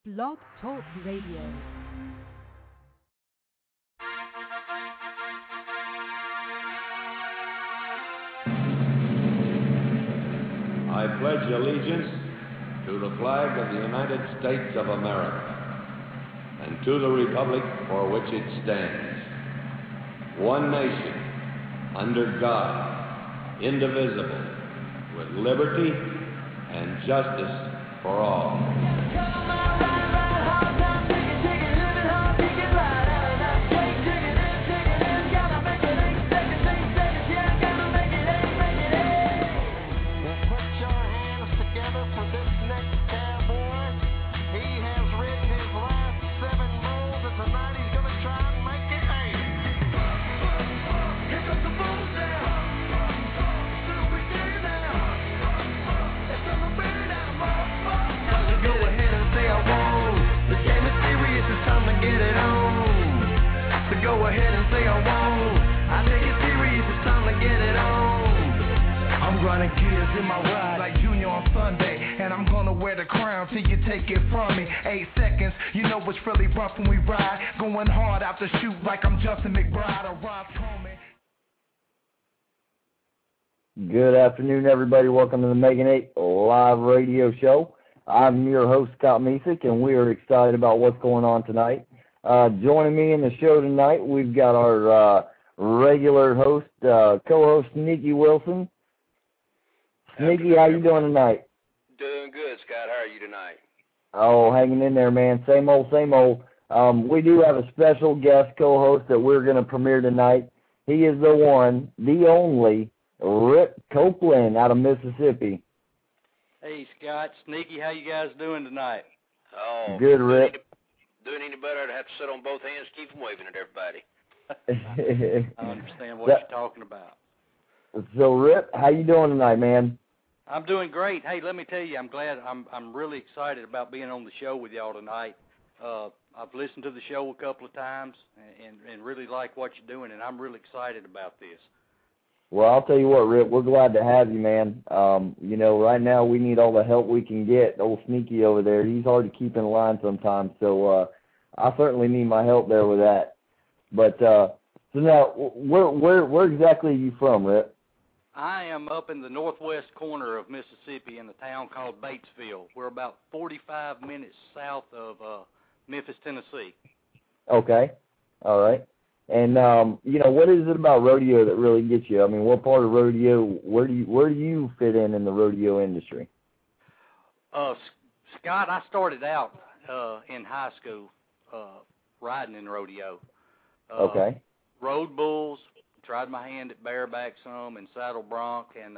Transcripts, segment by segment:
Blog Talk Radio. I pledge allegiance to the flag of the United States of America and to the republic for which it stands, one nation, under God, indivisible, with liberty and justice for all. Go ahead and say I won't. I take it serious, it's time to get it on. I'm grinding gears in my ride like Junior on Sunday, and I'm gonna wear the crown till you take it from me. 8 seconds, you know it's really rough when we ride. Going hard out the chute like I'm Justin McBride or Rob Coleman. Good afternoon, everybody. Welcome to the Megan 8 live radio show. I'm your host, Scott Mesick, and we are excited about what's going on tonight. Joining me in the show tonight, we've got our regular host, co-host, Sneaky Wilson. Sneaky, how you doing tonight? Doing good, Scott. How are you tonight? Oh, hanging in there, man. Same old, same old. We do have a special guest co-host that we're going to premiere tonight. He is the one, the only, Rip Copeland out of Mississippi. Hey, Scott, Sneaky, how you guys doing tonight? Oh, good, Rip. Doing any better, I'd have to sit on both hands, keep from waving at everybody. I understand what you're talking about. So, Rip, how you doing tonight, man? I'm doing great. Hey, let me tell you, I'm really excited about being on the show with y'all tonight. I've listened to the show a couple of times and really like what you're doing, and I'm really excited about this. Well, I'll tell you what, Rip, we're glad to have you, man. You know, right now we need all the help we can get. Old Sneaky over there, he's hard to keep in line sometimes, so I certainly need my help there with that. But so now, where exactly are you from, Rip? I am up in the northwest corner of Mississippi in a town called Batesville. We're about 45 minutes south of Memphis, Tennessee. Okay, all right. And you know, what is it about rodeo that really gets you? I mean, what part of rodeo? Where do you fit in the rodeo industry? Scott, I started out in high school riding in rodeo. Okay. Rode bulls, tried my hand at bareback some, and saddle bronc, and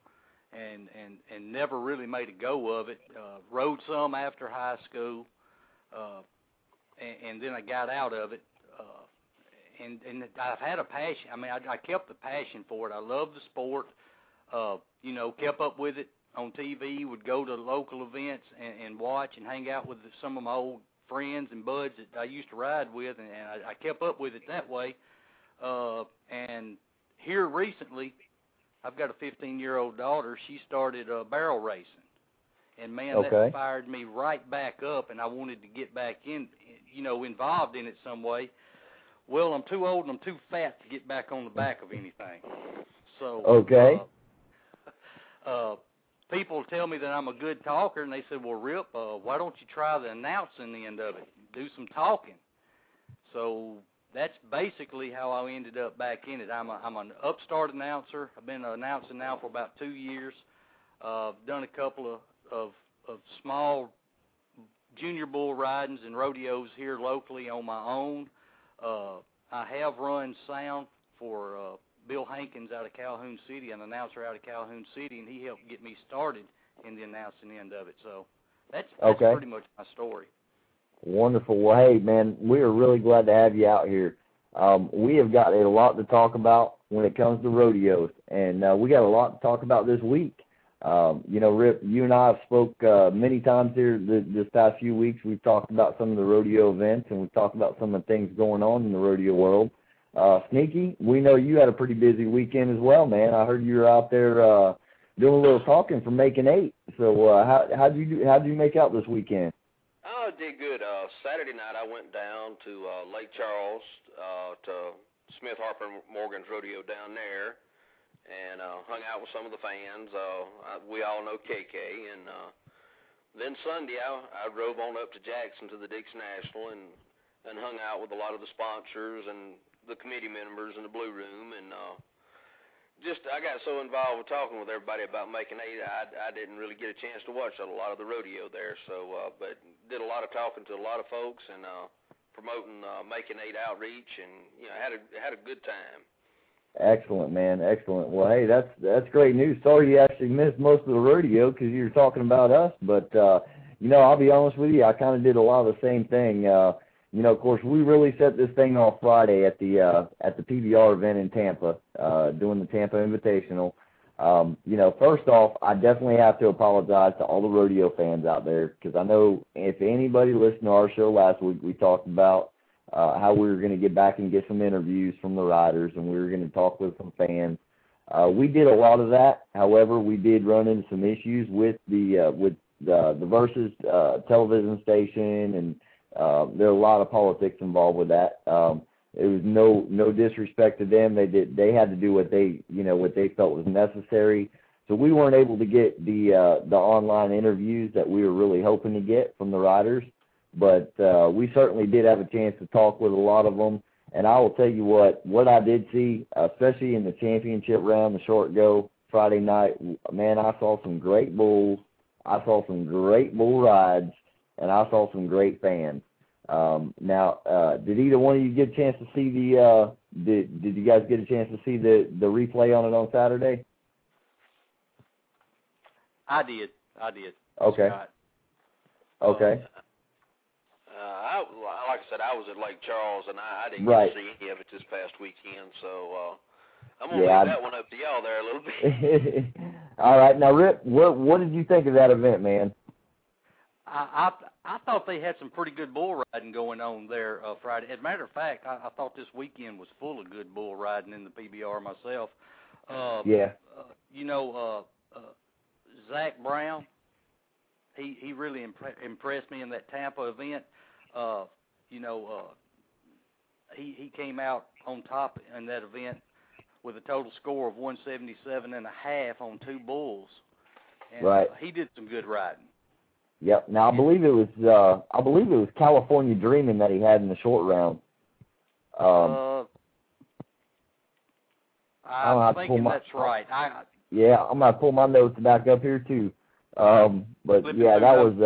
never really made a go of it. Rode some after high school, and then I got out of it. And I've had a passion. I mean, I kept the passion for it. I love the sport. You know, kept up with it on TV, would go to local events and watch and hang out with some of my old friends and buds that I used to ride with, and I kept up with it that way. And here recently, I've got a 15-year-old daughter. She started barrel racing. And, man, that fired me right back up, and I wanted to get back in, you know, involved in it some way. Well, I'm too old and I'm too fat to get back on the back of anything. So people tell me that I'm a good talker, and they said, well, Rip, why don't you try the announcing end of it? Do some talking. So that's basically how I ended up back in it. I'm an upstart announcer. I've been announcing now for about 2 years. I've done a couple of small junior bull ridings and rodeos here locally on my own. I have run sound for Bill Hankins out of Calhoun City, an announcer out of Calhoun City, and he helped get me started in the announcing end of it. So that's pretty much my story. Wonderful. Well, hey, man, we are really glad to have you out here. We have got a lot to talk about when it comes to rodeos, and we got a lot to talk about this week. You know, Rip, you and I have spoke many times here this past few weeks. We've talked about some of the rodeo events, and we've talked about some of the things going on in the rodeo world. Sneaky, we know you had a pretty busy weekend as well, man. I heard you were out there doing a little talking for Making 8. So how'd you make out this weekend? Oh, did good. Saturday night I went down to Lake Charles to Smith Harper Morgan's rodeo down there, and hung out with some of the fans. We all know KK, and then Sunday I drove on up to Jackson to the Dixie National and hung out with a lot of the sponsors and the committee members in the Blue Room, and I got so involved with talking with everybody about Making 8, I didn't really get a chance to watch a lot of the rodeo there. So, but did a lot of talking to a lot of folks and promoting Making 8 outreach, and had a good time. Excellent, man. Excellent. Well, hey, that's great news. Sorry you actually missed most of the rodeo because you were talking about us, but I'll be honest with you, I kind of did a lot of the same thing. Of course, we really set this thing off Friday at the PBR event in Tampa, doing the Tampa Invitational. First off, I definitely have to apologize to all the rodeo fans out there, because I know if anybody listened to our show last week, we talked about how we were going to get back and get some interviews from the riders, and we were going to talk with some fans. We did a lot of that. However, we did run into some issues with the Versus television station, and there are a lot of politics involved with that. It was no disrespect to them. They had to do what they felt was necessary. So we weren't able to get the online interviews that we were really hoping to get from the riders, but we certainly did have a chance to talk with a lot of them. And I will tell you what I did see, especially in the championship round, the short go Friday night, man, I saw some great bulls. I saw some great bull rides, and I saw some great fans. Did either one of you get a chance to see did you guys get a chance to see the replay on it on Saturday? I did. Okay. Scott. Okay. Like I said, I was at Lake Charles, and I didn't Right. get to see any of it this past weekend, so I'm going to leave that one up to y'all there a little bit. All right. Now, Rip, what did you think of that event, man? I thought they had some pretty good bull riding going on there Friday. As a matter of fact, I thought this weekend was full of good bull riding in the PBR myself. Zach Brown, he really impressed me in that Tampa event. He came out on top in that event with a total score of 177.5 on 2 bulls. And, right. He did some good riding. Yep. Now I believe it was California Dreaming that he had in the short round. I'm thinking that's right. I'm gonna pull my notes back up here too. But yeah, that was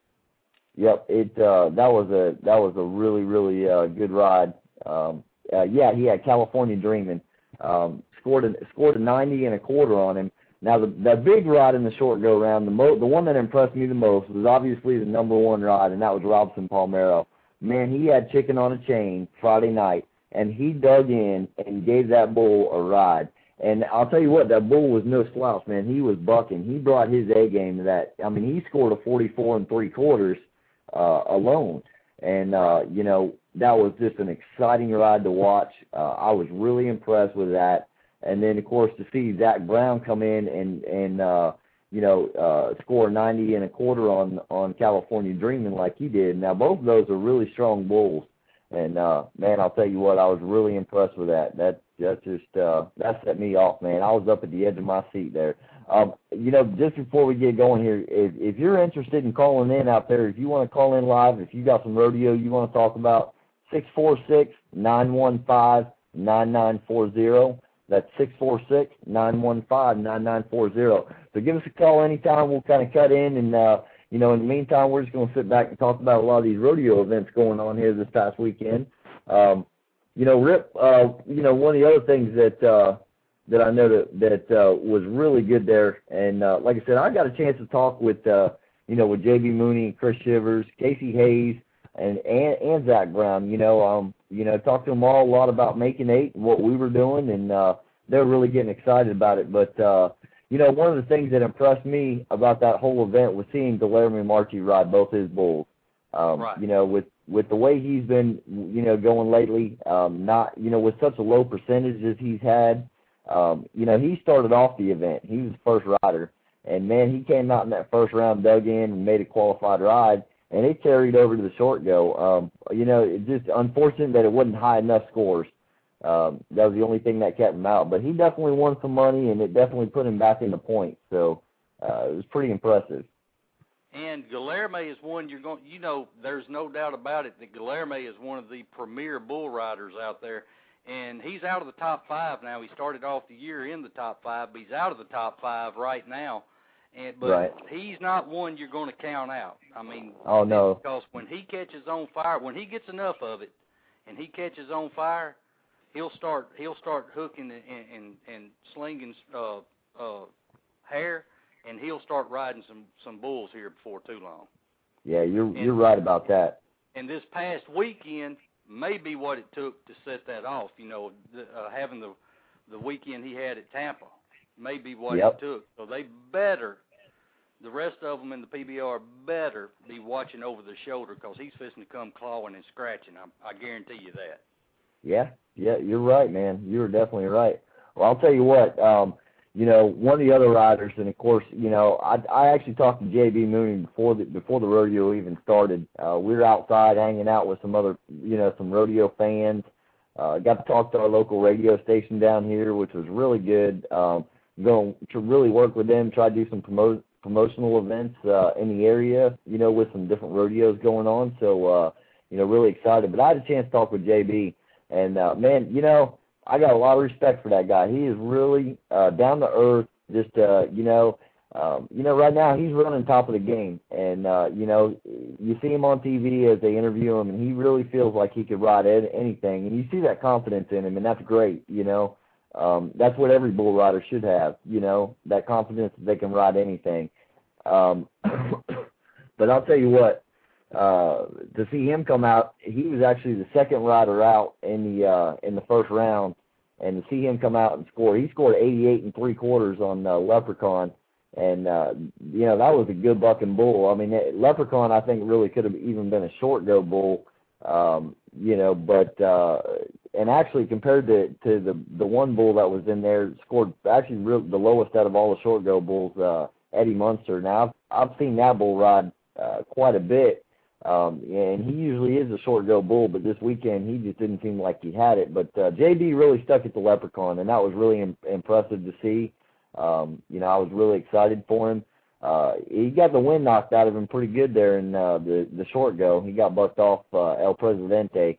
that was a really really good ride. He had California Dreaming. Scored a 90 and a quarter on him. Now, the big ride in the short go-round, the one that impressed me the most was obviously the number 1 ride, and that was Robson Palmero. Man, he had chicken on a chain Friday night, and he dug in and gave that bull a ride. And I'll tell you what, that bull was no slouch, man. He was bucking. He brought his A game to that. I mean, he scored a 44 3/4 alone. And, that was just an exciting ride to watch. I was really impressed with that. And then, of course, to see Zach Brown come in and score 90 and a quarter on California Dreaming like he did. Now, both of those are really strong bulls. And, man, I'll tell you what, I was really impressed with that. That set me off, man. I was up at the edge of my seat there. Just before we get going here, if you're interested in calling in out there, if you want to call in live, if you got some rodeo you want to talk about, 646-915-9940. That's 646-915-9940. So give us a call anytime. We'll kind of cut in, and, in the meantime, we're just going to sit back and talk about a lot of these rodeo events going on here this past weekend. Rip, one of the other things that I know that was really good there, and like I said, I got a chance to talk with J.B. Mooney, Chris Shivers, Casey Hayes, and Zach Brown. Talked to them all a lot about Making 8 and what we were doing, and they're really getting excited about it. But one of the things that impressed me about that whole event was seeing Guillermo Marchi ride both his bulls. Right. With the way he's been, going lately, not, with such a low percentage as he's had, he started off the event. He was the first rider, and man, he came out in that first round, dug in, and made a qualified ride. and it carried over to the short go. You know, it's just unfortunate that it wasn't high enough scores. That was the only thing that kept him out. But he definitely won some money, and it definitely put him back into points. So it was pretty impressive. And Guilherme is one you're going. You know, there's no doubt about it that Guilherme is one of the premier bull riders out there. And he's out of the top 5 now. He started off the year in the top 5, but he's out of the top 5 right now. But he's not one you're going to count out. I mean, oh no, because when he catches on fire, when he gets enough of it, and he catches on fire, he'll start hooking and slinging hair, and he'll start riding some bulls here before too long. Yeah, you're right about that. And this past weekend may be what it took to set that off. You know, having the weekend he had at Tampa may be what it took. So they better, the rest of them in the PBR better be watching over their shoulder, because he's fixing to come clawing and scratching. I guarantee you that. Yeah, you're right, man. You're definitely right. Well, I'll tell you what, you know, one of the other riders, and of course, you know, I actually talked to J.B. Mooney before the rodeo even started. We were outside hanging out with some other, you know, some rodeo fans. Got to talk to our local radio station down here, which was really good. Going to really work with them, try to do some promotional events in the area, you know, with some different rodeos going on. So, you know, really excited. But I had a chance to talk with J.B., and, man, you know, I got a lot of respect for that guy. He is really down to earth. Just you know, right now he's running top of the game, and you know, you see him on TV as they interview him, and he really feels like he could ride anything, and you see that confidence in him, and that's great. You know, that's what every bull rider should have. You know, that confidence that they can ride anything. But I'll tell you what. To see him come out, he was actually the second rider out in the first round, and to see him come out and score, he scored 88 3/4 on Leprechaun, and you know, that was a good bucking bull. I mean, Leprechaun, I think, really could have even been a short go bull, you know, but and actually compared to the one bull that was in there, scored actually the lowest out of all the short go bulls, Eddie Munster. Now I've seen that bull ride quite a bit. And he usually is a short go bull, but this weekend he just didn't seem like he had it. But JB really stuck at the Leprechaun, and that was really impressive to see. You know, I was really excited for him. He got the wind knocked out of him pretty good there in the short go. He got bucked off El Presidente,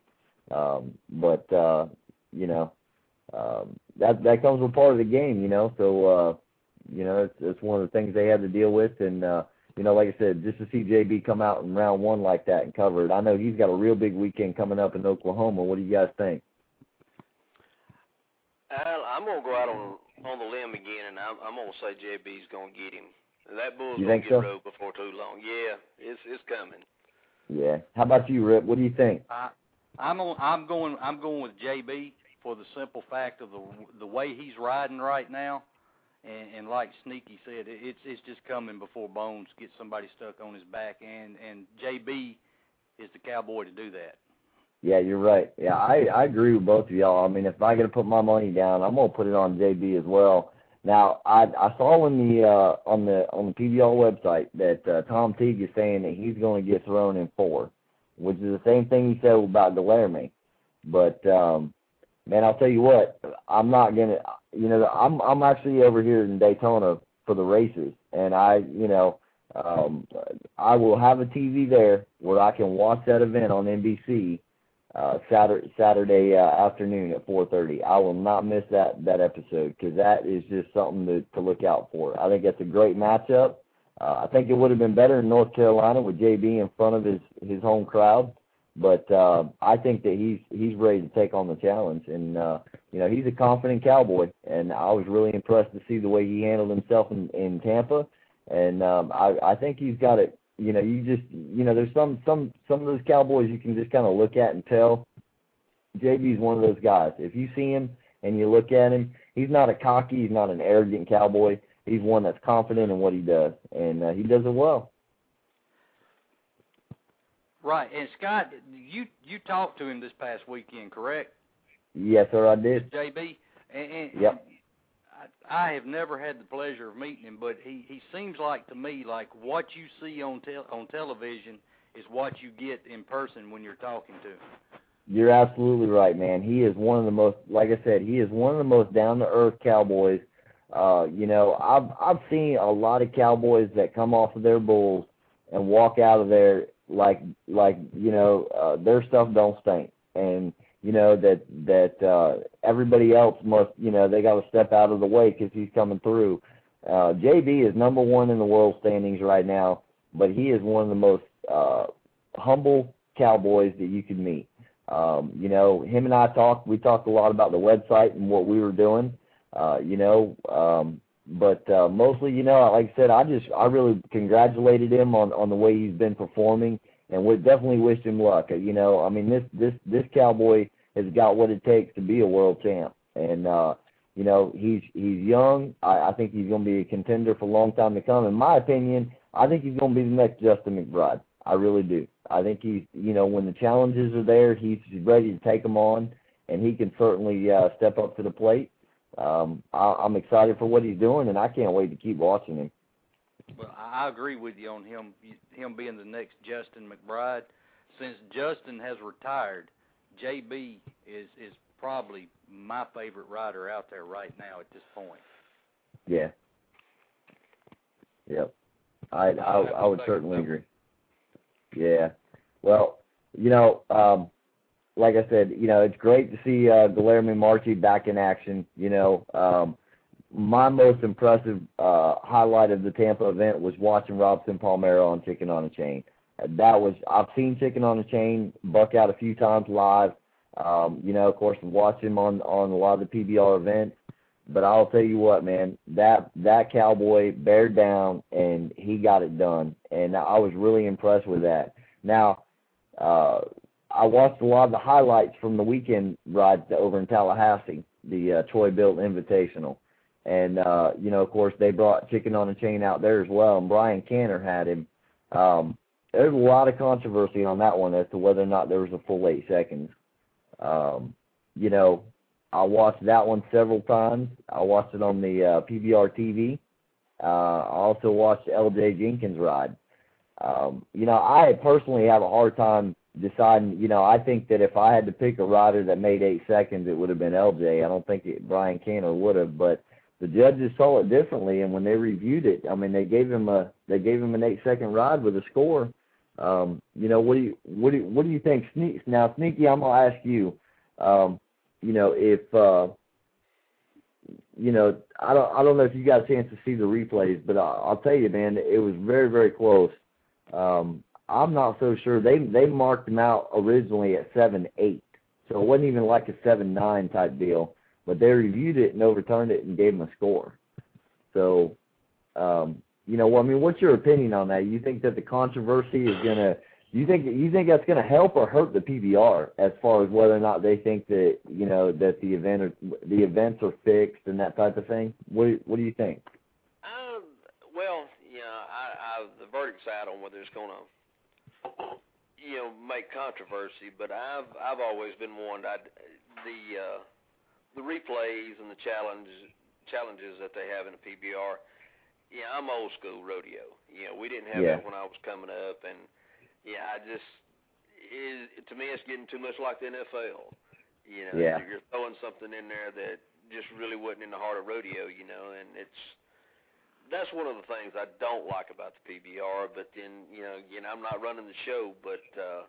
but you know, that comes with part of the game. You know, so you know, it's one of the things they had to deal with, and you know, like I said, just to see JB come out in round 1 like that and cover it. I know he's got a real big weekend coming up in Oklahoma. What do you guys think? I'm going to go out on the limb again, and I'm going to say JB's going to get him. That bull's going to get rode before too long. Yeah, it's coming. Yeah. How about you, Rip? What do you think? I'm going with JB for the simple fact of the way he's riding right now. And like Sneaky said, it's just coming before Bones gets somebody stuck on his back, and JB is the cowboy to do that. Yeah, you're right. Yeah, I agree with both of y'all. I mean, if I got to put my money down, I'm gonna put it on JB as well. Now, I saw in the on the PBR website that Tom Teague is saying that he's going to get thrown in 4, which is the same thing he said about Guilherme. But man, I'll tell you what, I'm not gonna. You know, I'm actually over here in Daytona for the races, and I will have a TV there where I can watch that event on NBC Saturday afternoon at 4:30. I will not miss that episode, because that is just something to look out for. I think that's a great matchup. I think it would have been better in North Carolina with JB in front of his home crowd. But I think that he's ready to take on the challenge, and you know, he's a confident cowboy, and I was really impressed to see the way he handled himself in Tampa, and I think he's got it. You know, there's some of those cowboys you can just kind of look at and tell. JB's one of those guys. If you see him and you look at him, he's not a cocky, he's not an arrogant cowboy. He's one that's confident in what he does, and he does it well. Right, and Scott, you talked to him this past weekend, correct? Yes, sir, I did. JB, and yep. I have never had the pleasure of meeting him, but he seems like to me like what you see on television is what you get in person when you're talking to him. You're absolutely right, man. He is one of the most, like I said, he is one of the most down-to-earth cowboys. You know, I've seen a lot of cowboys that come off of their bulls and walk out of there like you know, their stuff don't stink, and you know that everybody else must, you know, they got to step out of the way because he's coming through. JB is number one in the world standings right now, but he is one of the most humble cowboys that you can meet. You know, him and I we talked a lot about the website and what we were doing, you know, but mostly, you know, like I said, I really congratulated him on the way he's been performing, and we definitely wished him luck. You know, I mean, this cowboy has got what it takes to be a world champ, and you know, he's young. I think he's going to be a contender for a long time to come. In my opinion, I think he's going to be the next Justin McBride. I really do. I think he's, you know, when the challenges are there, he's ready to take them on, and he can certainly step up to the plate. I'm excited for what he's doing, and I can't wait to keep watching him. Well, I agree with you on him being the next Justin McBride. Since Justin has retired, JB is probably my favorite rider out there right now at this point. Yeah. Yep. I would certainly agree. Yeah. Well, you know, like I said, you know, it's great to see Guillermo Marchi back in action. You know, my most impressive highlight of the Tampa event was watching Robson Palmero on Chicken on a Chain. I've seen Chicken on a Chain buck out a few times live. You know, of course, watch him on a lot of the PBR events. But I'll tell you what, man, that cowboy bared down, and he got it done. And I was really impressed with that. Now, I watched a lot of the highlights from the weekend ride over in Tallahassee, the Troy Built Invitational. And, you know, of course, they brought Chicken on a Chain out there as well, and Brian Canner had him. There's a lot of controversy on that one as to whether or not there was a full 8 seconds. You know, I watched that one several times. I watched it on the PBR TV. I also watched LJ Jenkins ride. You know, I personally have a hard time deciding. You know, I think that if I had to pick a rider that made 8 seconds, it would have been LJ. I don't think Brian Canner would have, but the judges saw it differently, and when they reviewed it, I mean, they gave him an 8-second ride with a score. You know, what do you think, Now, Sneaky, I'm gonna ask you. You know, if you know, I don't know if you got a chance to see the replays, but I'll tell you, man, it was very, very close. I'm not so sure. They marked him out originally at 7-8, so it wasn't even like a 7-9 type deal. But they reviewed it and overturned it and gave him a score. So, you know, well, I mean, what's your opinion on that? You think that the controversy is gonna? You think that's going to help or hurt the PBR as far as whether or not they think that, you know, that the events are fixed and that type of thing? What do you think? Well, you know, the verdict's out on whether it's going to, you know, make controversy. But I've always been one that the replays and the challenges that they have in the PBR. Yeah, I'm old school rodeo. You know, we didn't have that when I was coming up, and yeah, to me, it's getting too much like the NFL. You know, you're throwing something in there that just really wasn't in the heart of rodeo, you know, and that's one of the things I don't like about the PBR. But then, you know, I'm not running the show, but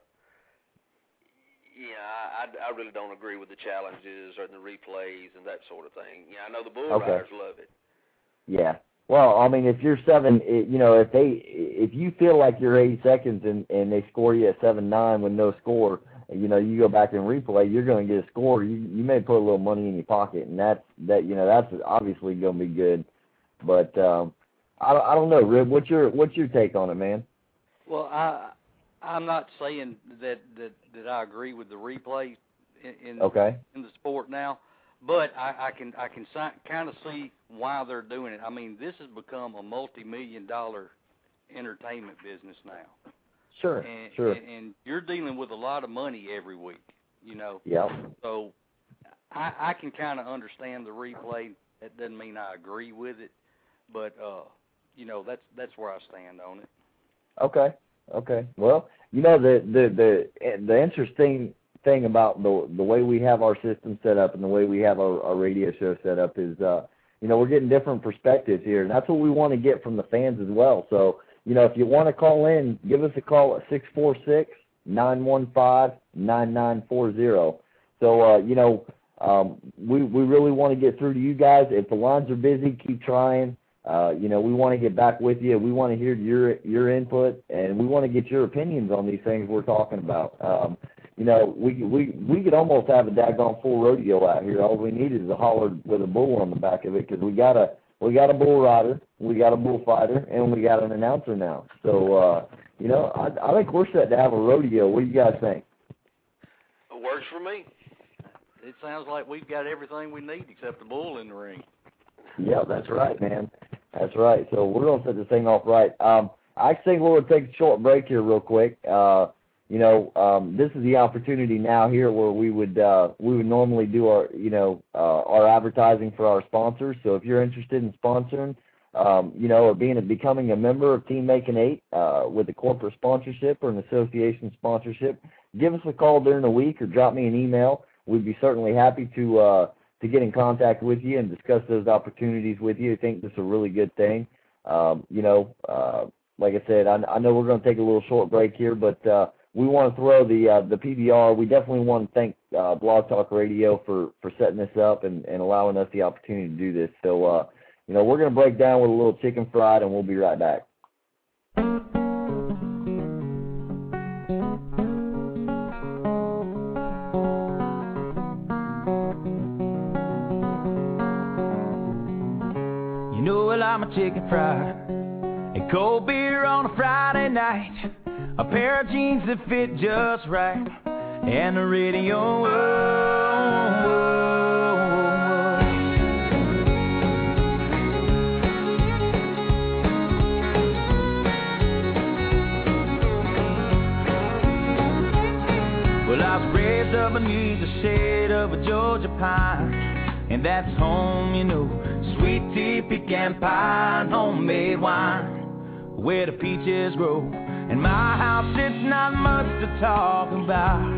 I really don't agree with the challenges or the replays and that sort of thing. Yeah, I know the bull riders love it. Yeah. Well, I mean, if you're you know, if you feel like you're 8 seconds and they score you at 7-9 with no score, you know, you go back and replay, you're going to get a score. You may put a little money in your pocket, and that you know, that's obviously going to be good. But I don't know, Rib. What's your take on it, man? Well, I'm not saying that I agree with the replay in the sport now. But I can kind of see why they're doing it. I mean, this has become a multi-million-dollar entertainment business now. Sure, And you're dealing with a lot of money every week, you know. Yeah. So I can kind of understand the replay. That doesn't mean I agree with it, but you know, that's where I stand on it. Okay. Okay. Well, you know, the interesting thing about the way we have our system set up and the way we have our radio show set up is, you know, we're getting different perspectives here, and that's what we want to get from the fans as well. So, you know, if you want to call in, give us a call at 646-915-9940. So, you know, we really want to get through to you guys. If the lines are busy, keep trying. You know, we want to get back with you. We want to hear your input, and we want to get your opinions on these things we're talking about. You know, we could almost have a daggone full rodeo out here. All we need is a holler with a bull on the back of it, because we got a bull rider, we got a bullfighter, and we got an announcer now. So, you know, I think we're set to have a rodeo. What do you guys think? It works for me. It sounds like we've got everything we need except a bull in the ring. Yeah, that's right, man. That's right. So we're going to set this thing off right. I think we'll take a short break here real quick. You know, this is the opportunity now here where we would normally do our, you know, our advertising for our sponsors. So if you're interested in sponsoring, you know, or becoming a member of Team Macon 8 with a corporate sponsorship or an association sponsorship, give us a call during the week or drop me an email. We'd be certainly happy to get in contact with you and discuss those opportunities with you. I think this is a really good thing. You know, like I said, I know we're going to take a little short break here, but we want to throw the PBR. We definitely want to thank Blog Talk Radio for setting this up and allowing us the opportunity to do this. So, you know, we're going to break down with a little chicken fried, and we'll be right back. I'm a chicken fried and cold beer on a Friday night, a pair of jeans that fit just right, and the radio. Well, I was raised up beneath the shade of a Georgia pine, and that's home, you know. Sweet tea, pecan pie, and homemade wine, where the peaches grow. In my house, it's not much to talk about,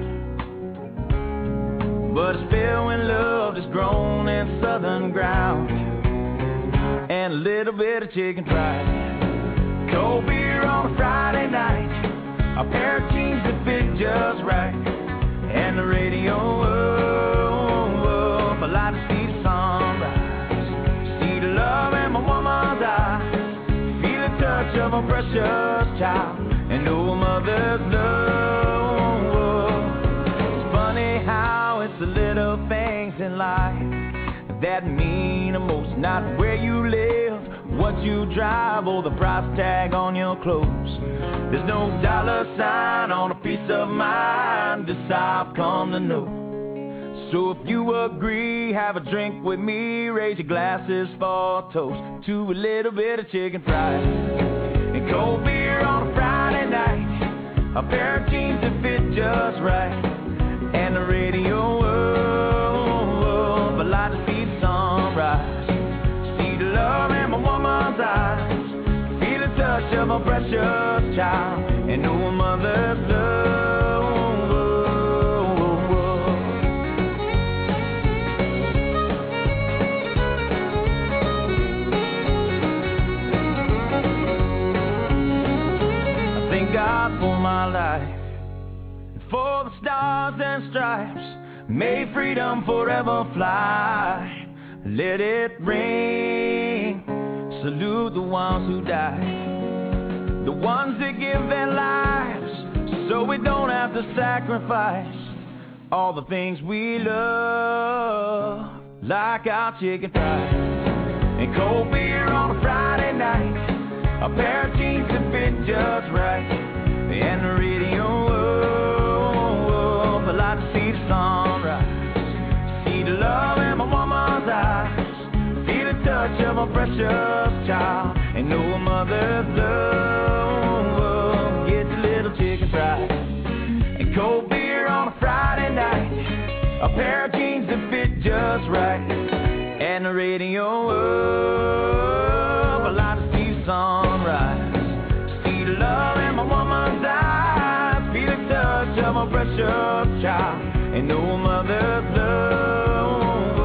but it's filled when love is grown in southern ground, and a little bit of chicken fried. Cold beer on a Friday night, a pair of jeans that fit just right, and the radio up, a light to see the sunrise. Love in my woman's eyes, feel the touch of a precious child, and know a mother's love. It's funny how it's the little things in life that mean the most, not where you live, what you drive, or the price tag on your clothes. There's no dollar sign on a piece of mind, this I've come to know. So if you agree, have a drink with me, raise your glasses for a toast to a little bit of chicken fried and cold beer on a Friday night, a pair of jeans that fit just right, and the radio up, a light to see the sunrise, see the love in my woman's eyes, feel the touch of a precious child, and know a mother's love. God for my life, and for the stars and stripes, may freedom forever fly. Let it ring, salute the ones who died, the ones that give their lives so we don't have to sacrifice all the things we love, like our chicken fried and cold beer on a Friday night, a pair of jeans that fit just right, and the radio up, a light to see the sunrise, see the love in my woman's eyes, feel the touch of a precious child, and know a mother's love. Get a little chicken fried and cold beer on a Friday night, a pair of jeans that fit just right, and the radio up, a light to see the sunrise, see the love in my woman's eyes, a precious child and no mother's love.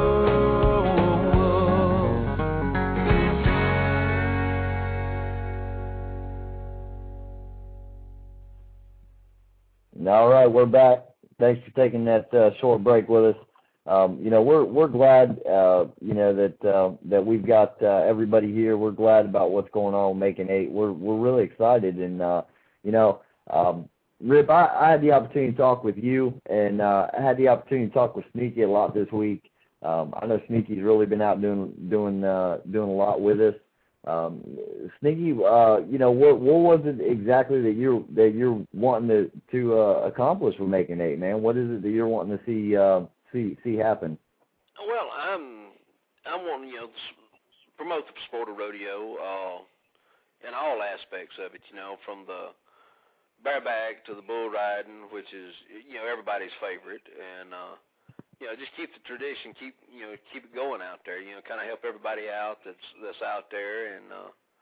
All right, we're back. Thanks for taking that short break with us. We're glad, that we've got everybody here. We're glad about what's going on with Making 8. We're really excited, and Rip, I had the opportunity to talk with you, and I had the opportunity to talk with Sneaky a lot this week. I know Sneaky's really been out doing a lot with us. Sneaky, what was it exactly that you're wanting to accomplish with Making 8, man? What is it that you're wanting to see happen? Well, I'm wanting to promote the sport of rodeo in all aspects of it. From the bareback to the bull riding, which is everybody's favorite, and just keep the tradition, keep it going out there. Kind of help everybody out that's out there, and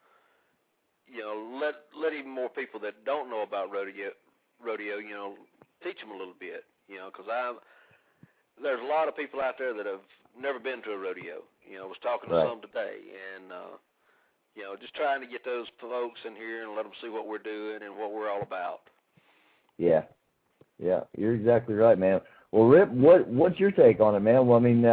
let even more people that don't know about rodeo, teach them a little bit. Because there's a lot of people out there that have never been to a rodeo. I was talking to some today, and just trying to get those folks in here and let them see what we're doing and what we're all about. Yeah, you're exactly right, man. Well, Rip, what's your take on it, man? Well, I mean,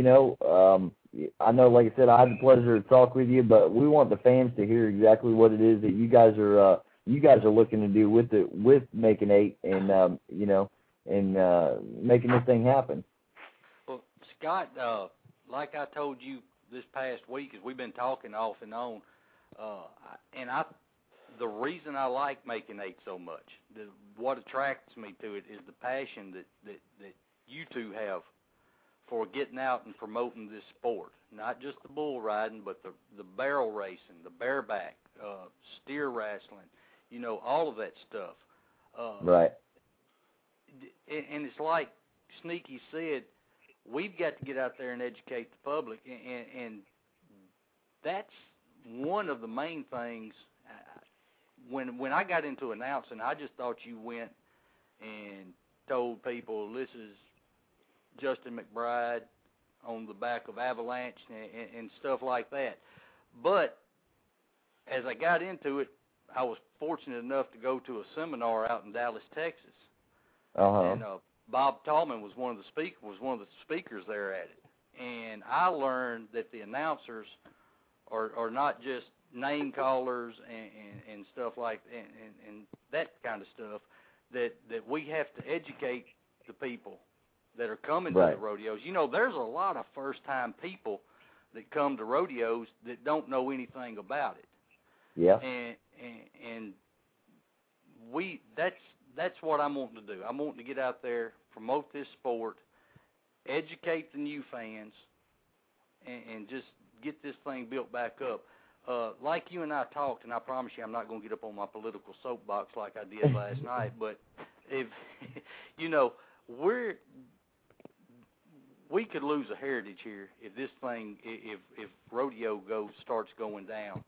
I know, like I said, I had the pleasure to talk with you, but we want the fans to hear exactly what it is that you guys are looking to do with Making 8, and making this thing happen. Well, Scott, like I told you this past week, as we've been talking off and on, the reason I like Making 8 so much, what attracts me to it is the passion that you two have for getting out and promoting this sport. Not just the bull riding, but the barrel racing, the bareback, steer wrestling, all of that stuff. Right. And it's like Sneaky said, we've got to get out there and educate the public, and that's one of the main things. When I got into announcing, I just thought you went and told people this is Justin McBride on the back of Avalanche and stuff like that. But as I got into it, I was fortunate enough to go to a seminar out in Dallas, Texas. And Bob Tallman was one of the speakers there at it. And I learned that the announcers are not just name callers and stuff like and that kind of stuff, that we have to educate the people that are coming to the rodeos. There's a lot of first-time people that come to rodeos that don't know anything about it. Yeah. And that's what I'm wanting to do. I'm wanting to get out there, promote this sport, educate the new fans, and just get this thing built back up. Like you and I talked, and I promise you I'm not going to get up on my political soapbox like I did last night, but if, we could lose a heritage here if this thing, if rodeo starts going down.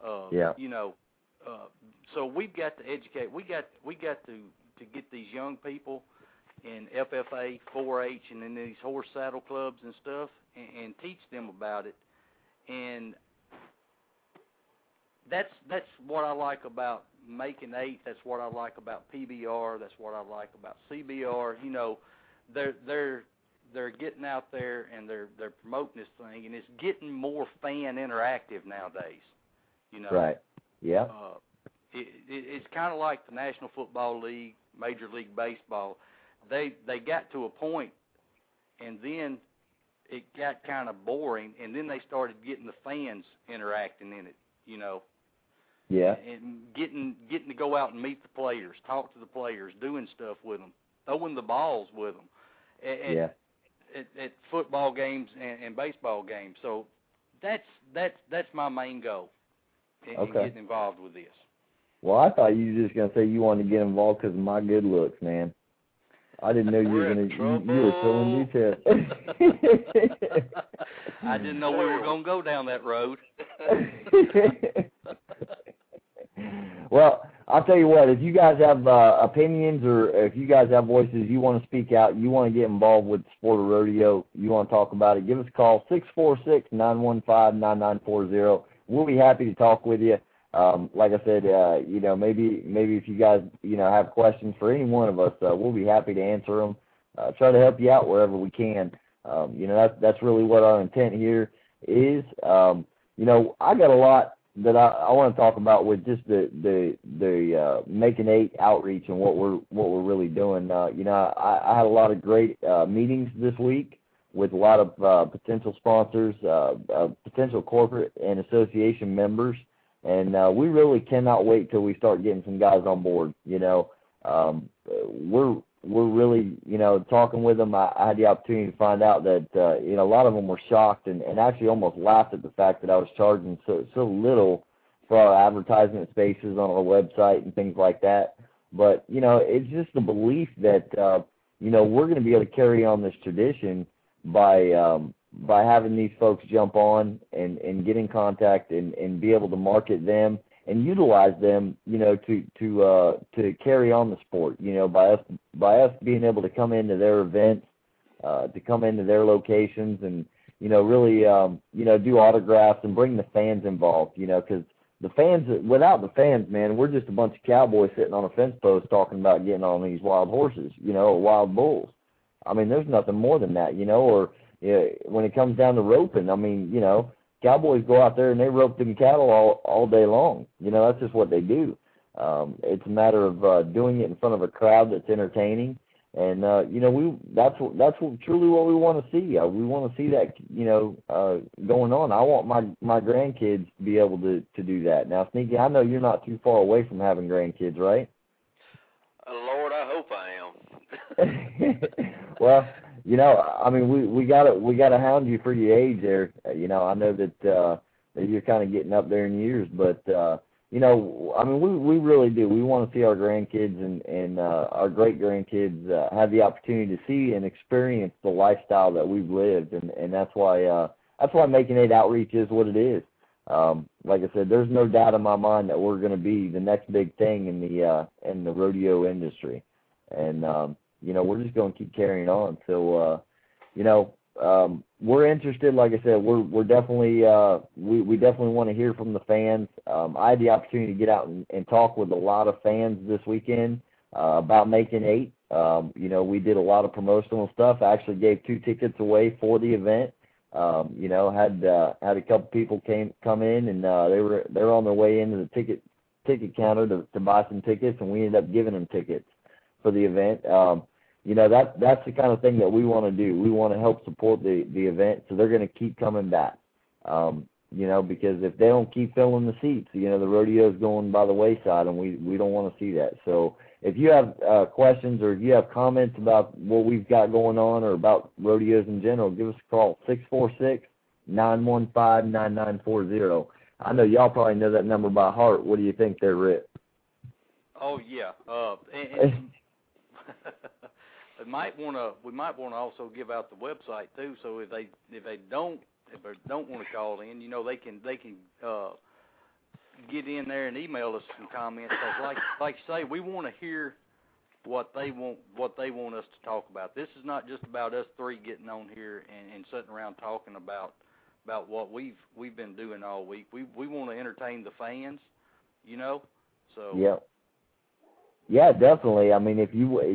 So we've got to educate. We got to get these young people in FFA, 4-H, and in these horse saddle clubs and stuff, and teach them about it. And that's what I like about Making 8. That's what I like about PBR. That's what I like about CBR. They're getting out there and they're promoting this thing, and it's getting more fan interactive nowadays. Right. Yeah. It's kind of like the National Football League, Major League Baseball. They got to a point, and then it got kind of boring, and then they started getting the fans interacting in it. Yeah. And getting to go out and meet the players, talk to the players, doing stuff with them, throwing the balls with them. At football games and baseball games. So that's my main goal in getting involved with this. Well, I thought you were just going to say you wanted to get involved because of my good looks, man. I didn't know you were going to. You were filling details. I didn't know we were going to go down that road. Well, I'll tell you what, if you guys have opinions or if you guys have voices, you want to speak out, you want to get involved with the sport of rodeo, you want to talk about it, give us a call, 646-915-9940. We'll be happy to talk with you. Like I said, maybe if you guys, have questions for any one of us, we'll be happy to answer them, try to help you out wherever we can. That's really what our intent here is. I got a lot that I want to talk about with just the Making 8 outreach and what we're really doing. I had a lot of great meetings this week with a lot of potential sponsors, potential corporate and association members, and we really cannot wait till we start getting some guys on board. We're really, talking with them. I had the opportunity to find out that, a lot of them were shocked and actually almost laughed at the fact that I was charging so little for our advertisement spaces on our website and things like that. But, it's just the belief that, we're going to be able to carry on this tradition by having these folks jump on and get in contact and be able to market them and utilize them, to carry on the sport, by us being able to come into their events, to come into their locations and, really, do autographs and bring the fans involved, because the fans, without the fans, man, we're just a bunch of cowboys sitting on a fence post talking about getting on these wild horses, or wild bulls. I mean, there's nothing more than that, or when it comes down to roping, I mean, cowboys go out there and they rope them cattle all day long. That's just what they do. It's a matter of doing it in front of a crowd that's entertaining, and that's truly what we want to see. We want to see that going on. I want my grandkids to be able to do that. Now, Sneaky, I know you're not too far away from having grandkids, right? Lord, I hope I am. Well, I mean, we got to hound you for your age there. I know that you're kind of getting up there in years, but I mean, we really do. We want to see our grandkids and our great grandkids have the opportunity to see and experience the lifestyle that we've lived, and that's why Making 8 Outreach is what it is. Like I said, there's no doubt in my mind that we're going to be the next big thing in the rodeo industry, and we're just going to keep carrying on. So, we're interested. Like I said, we're definitely we definitely want to hear from the fans. I had the opportunity to get out and talk with a lot of fans this weekend about Making 8. We did a lot of promotional stuff. I actually gave 2 tickets away for the event. Had a couple people come in and they were on their way into the ticket counter to buy some tickets, and we ended up giving them tickets for the event. That's the kind of thing that we want to do. We want to help support the event, so they're going to keep coming back. Because if they don't keep filling the seats, the rodeo's going by the wayside, and we don't want to see that. So if you have questions or if you have comments about what we've got going on or about rodeos in general, give us a call, 646-915-9940. I know y'all probably know that number by heart. What do you think there, Rick? Oh, yeah. We might want to also give out the website too. So if they don't want to call in, they can get in there and email us some comments. Cause like you say, we want to hear what they want us to talk about. This is not just about us three getting on here and sitting around talking about what we've been doing all week. We want to entertain the fans, So yeah. Yeah, definitely. I mean, if you want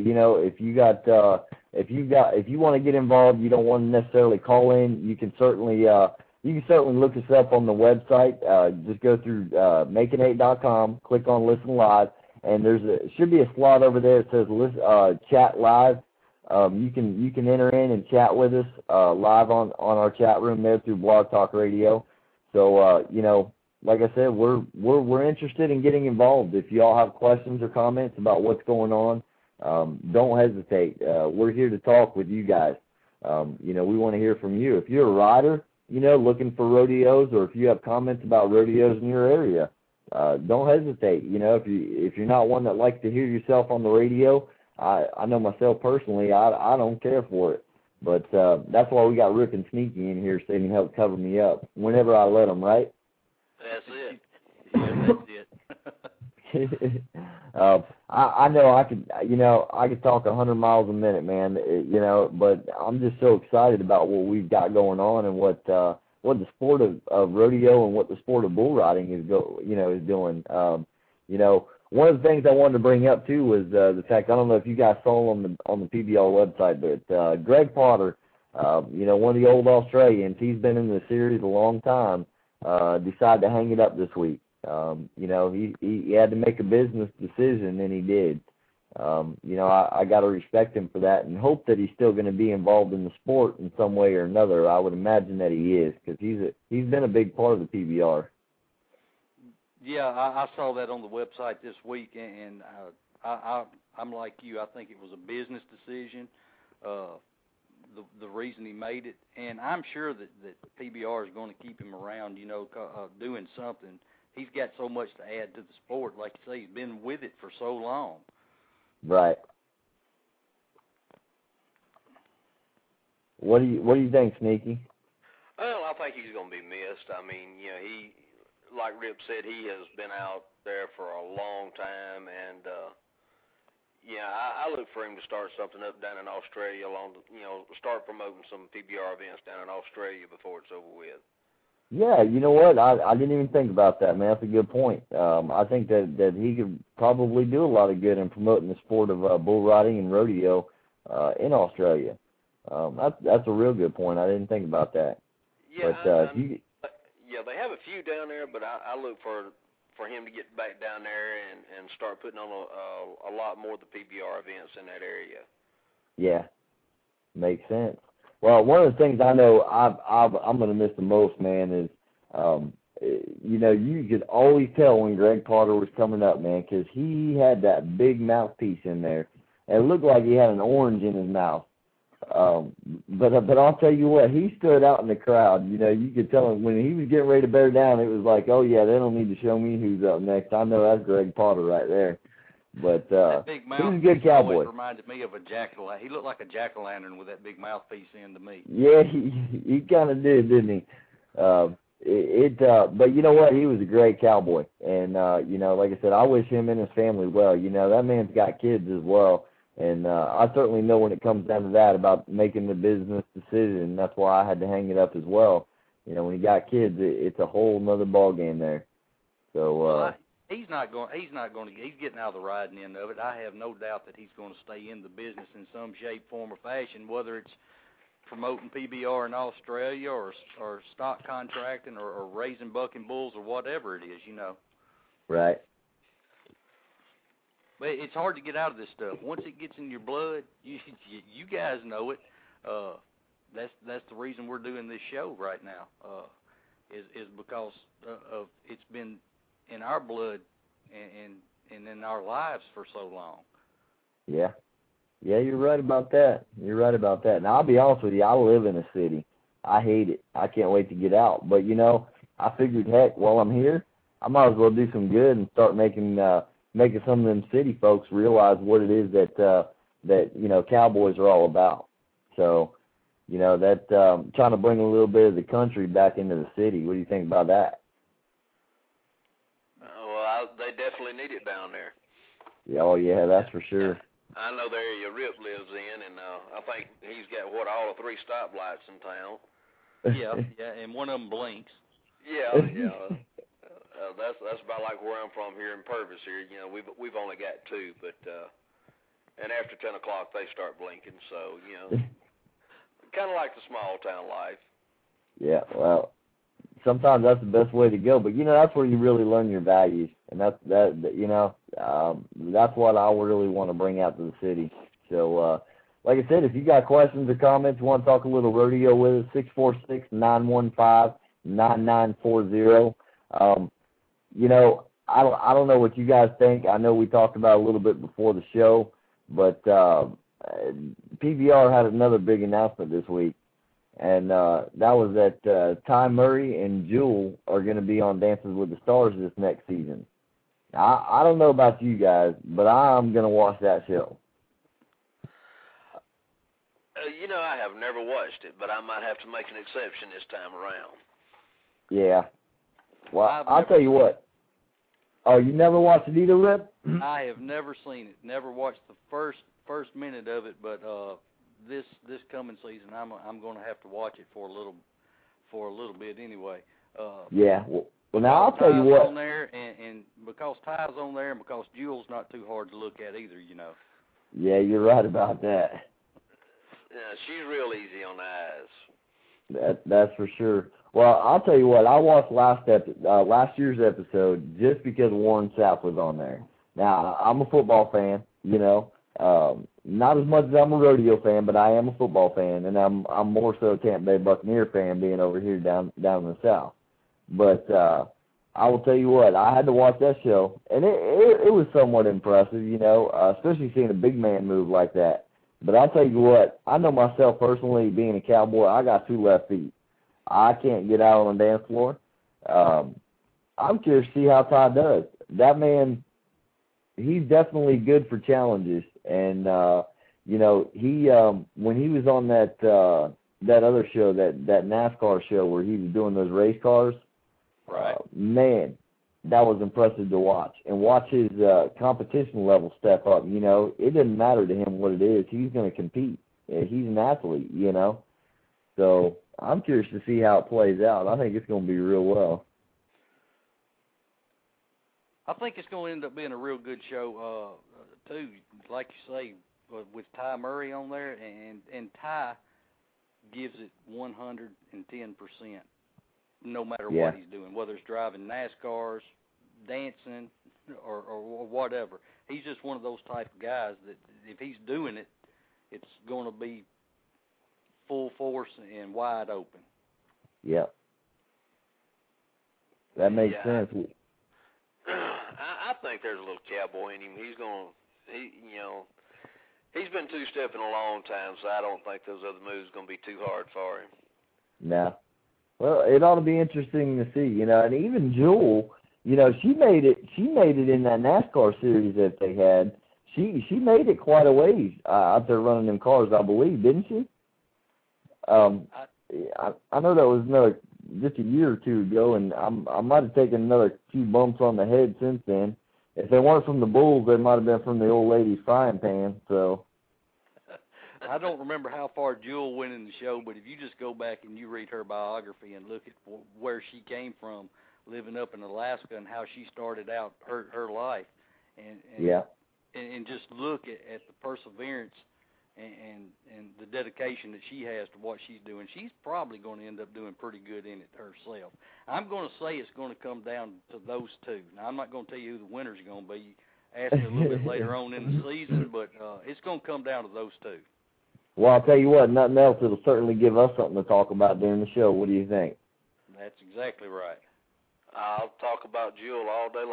to get involved, you don't want to necessarily call in. You can certainly look us up on the website. Just go through making8.com, click on Listen Live, and should be a slot over there that says Chat Live. You can enter in and chat with us live on our chat room there through Blog Talk Radio. So like I said, we're interested in getting involved. If you all have questions or comments about what's going on, don't hesitate. We're here to talk with you guys. We want to hear from you. If you're a rider, looking for rodeos, or if you have comments about rodeos in your area, don't hesitate. If you're not one that likes to hear yourself on the radio, I know myself personally, I don't care for it. But that's why we got Rip and Sneaky in here so they can help cover me up whenever I let them, right? That's it. Yeah, that's it. I know I could, I could talk 100 miles a minute, man. But I'm just so excited about what we've got going on and what the sport of rodeo and what the sport of bull riding is doing. One of the things I wanted to bring up too was the fact, I don't know if you guys saw on the PBR website, but Greg Potter, one of the old Australians, he's been in the series a long time, decided to hang it up this week. He had to make a business decision, and he did. I got to respect him for that and hope that he's still going to be involved in the sport in some way or another. I would imagine that he is, because he's been a big part of the PBR. Yeah, I saw that on the website this week, and I'm like you. I think it was a business decision, the reason he made it, and I'm sure that PBR is going to keep him around, doing something. He's got so much to add to the sport. Like you say, he's been with it for so long. Right. What do you think, Sneaky? Well, I think he's going to be missed. I mean, he, like Rip said, he has been out there for a long time, and I look for him to start something up down in Australia, start promoting some PBR events down in Australia before it's over with. Yeah, you know what? I didn't even think about that, man. That's a good point. I think that he could probably do a lot of good in promoting the sport of bull riding and rodeo in Australia. That's a real good point. I didn't think about that. Yeah, but, they have a few down there, but I look for him to get back down there and start putting on a lot more of the PBR events in that area. Yeah, makes sense. Well, one of the things I know I'm going to miss the most, man, is, you could always tell when Greg Potter was coming up, man, because he had that big mouthpiece in there. And it looked like he had an orange in his mouth. But I'll tell you what, he stood out in the crowd. You could tell him when he was getting ready to bear down, it was like, oh, yeah, they don't need to show me who's up next. I know that's Greg Potter right there. But that big mouthpiece he's a good cowboy. Reminded me of a jack-o'-lantern. He looked like a jack-o'-lantern with that big mouthpiece in to me. Yeah, he kind of did, didn't he? But you know what? He was a great cowboy, and like I said, I wish him and his family well. That man's got kids as well, and I certainly know when it comes down to that about making the business decision. That's why I had to hang it up as well. When you got kids, it's a whole nother ball game there. So. He's getting out of the riding end of it. I have no doubt that he's going to stay in the business in some shape, form, or fashion, whether it's promoting PBR in Australia or stock contracting or raising bucking bulls or whatever it is, Right. But it's hard to get out of this stuff. Once it gets in your blood, you guys know it. That's the reason we're doing this show right now, is because of it's been in our blood and in our lives for so long. Yeah. Yeah, you're right about that. And I'll be honest with you, I live in a city. I hate it. I can't wait to get out. But, I figured, heck, while I'm here, I might as well do some good and start making some of them city folks realize what it is that cowboys are all about. So, trying to bring a little bit of the country back into the city. What do you think about that? They definitely need it down there. Yeah, oh, yeah, that's for sure. I know the area Rip lives in, and I think he's got, all the 3 stoplights in town. Yeah, and one of them blinks. Yeah. That's about like where I'm from here in Purvis here. We've only got 2, but and after 10 o'clock they start blinking, so, kind of like the small town life. Yeah, well, sometimes that's the best way to go, but that's where you really learn your values, and that's what I really want to bring out to the city. So, like I said, if you got questions or comments, you want to talk a little rodeo with us, 646-915-9940. I don't know what you guys think. I know we talked about it a little bit before the show, but PBR had another big announcement this week. And that was that Ty Murray and Jewel are going to be on Dances with the Stars this next season. I don't know about you guys, but I'm going to watch that show. I have never watched it, but I might have to make an exception this time around. Yeah. Well, I'll tell you what. Oh, you never watched it either, Rip? I have never seen it. Never watched the first minute of it, but this coming season, I'm going to have to watch it for a little bit anyway. Yeah. Well, now I'll tell you Ty's what. on there, and because Ty's on there, and because Jewel's not too hard to look at either, you know. Yeah, you're right about that. Yeah, she's real easy on the eyes. That's for sure. Well, I'll tell you what. I watched last year's episode just because Warren Sapp was on there. Now, I'm a football fan, you know. Not as much as I'm a rodeo fan, but I am a football fan, and I'm more so a Tampa Bay Buccaneer fan, being over here down in the South. But I will tell you what, I had to watch that show, and it was somewhat impressive, you know, especially seeing a big man move like that. But I'll tell you what, I know myself personally, being a cowboy, I got 2 left feet. I can't get out on the dance floor. I'm curious to see how Ty does. That man, he's definitely good for challenges. And, you know, he when he was on that other show, that NASCAR show where he was doing those race cars, right? Man, that was impressive to watch. And watch his competition level step up. You know, it doesn't matter to him what it is. He's going to compete. He's an athlete, you know. So I'm curious to see how it plays out. I think it's going to be real well. I think it's going to end up being a real good show, too. Like you say, with Ty Murray on there, and Ty gives it 110%, no matter what he's doing, whether it's driving NASCARs, dancing, or whatever. He's just one of those type of guys that if he's doing it, it's going to be full force and wide open. Yep. That makes sense. I think there's a little cowboy in him. He's been two-stepping a long time, so I don't think those other moves are going to be too hard for him. No. Well, it ought to be interesting to see, you know, and even Jewel, you know, she made it in that NASCAR series that they had. She made it quite a ways out there running them cars, I believe, didn't she? I know that was just a year or two ago, and I might have taken another few bumps on the head since then. If they weren't from the Bulls, they might have been from the old lady's frying pan. So I don't remember how far Jewel went in the show, but if you just go back and you read her biography and look at where she came from, living up in Alaska, and how she started out her life, and just look at the perseverance and the dedication that she has to what she's doing, she's probably going to end up doing pretty good in it herself. I'm going to say it's going to come down to those two. Now, I'm not going to tell you who the winner's going to be. Ask me a little bit later on in the season, but it's going to come down to those two. Well, I'll tell you what, nothing else, it'll certainly give us something to talk about during the show. What do you think? That's exactly right. I'll talk about Jewel all day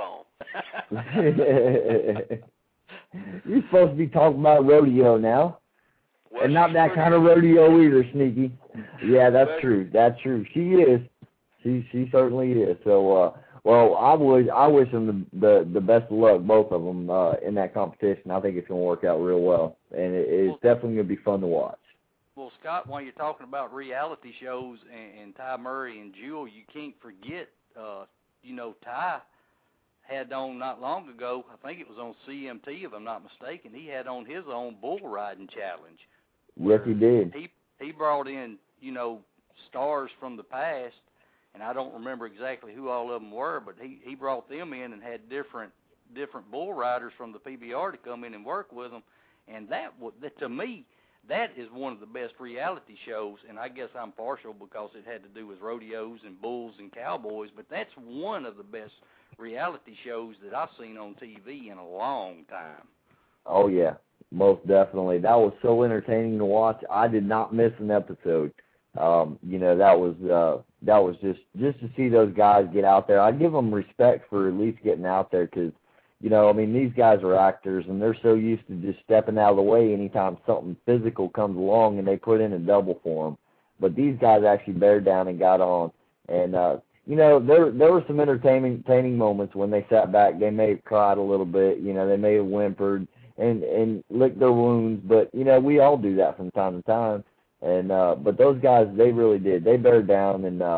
long. You're supposed to be talking about rodeo now. Well, and not that kind of rodeo either, Sneaky. Yeah, that's true. That's true. She is. She certainly is. So, well, I wish them the best of luck, both of them, in that competition. I think it's going to work out real well, and it's definitely going to be fun to watch. Well, Scott, while you're talking about reality shows and Ty Murray and Jewel, you can't forget, you know, Ty had on not long ago, I think it was on CMT, if I'm not mistaken, he had on his own bull riding challenge. Yes, he did. He brought in, you know, stars from the past, and I don't remember exactly who all of them were, but he brought them in and had different bull riders from the PBR to come in and work with them, and that to me, that is one of the best reality shows, and I guess I'm partial because it had to do with rodeos and bulls and cowboys, but that's one of the best reality shows that I've seen on TV in a long time. Oh, yeah, most definitely. That was so entertaining to watch. I did not miss an episode. You know, that was just to see those guys get out there. I give them respect for at least getting out there because, you know, I mean, these guys are actors, and they're so used to just stepping out of the way anytime something physical comes along, and they put in a double for them. But these guys actually bared down and got on. And, you know, there were some entertaining moments when they sat back. They may have cried a little bit. You know, they may have whimpered and licked their wounds. But, you know, we all do that from time to time. And but those guys, they really did. They bared down, and,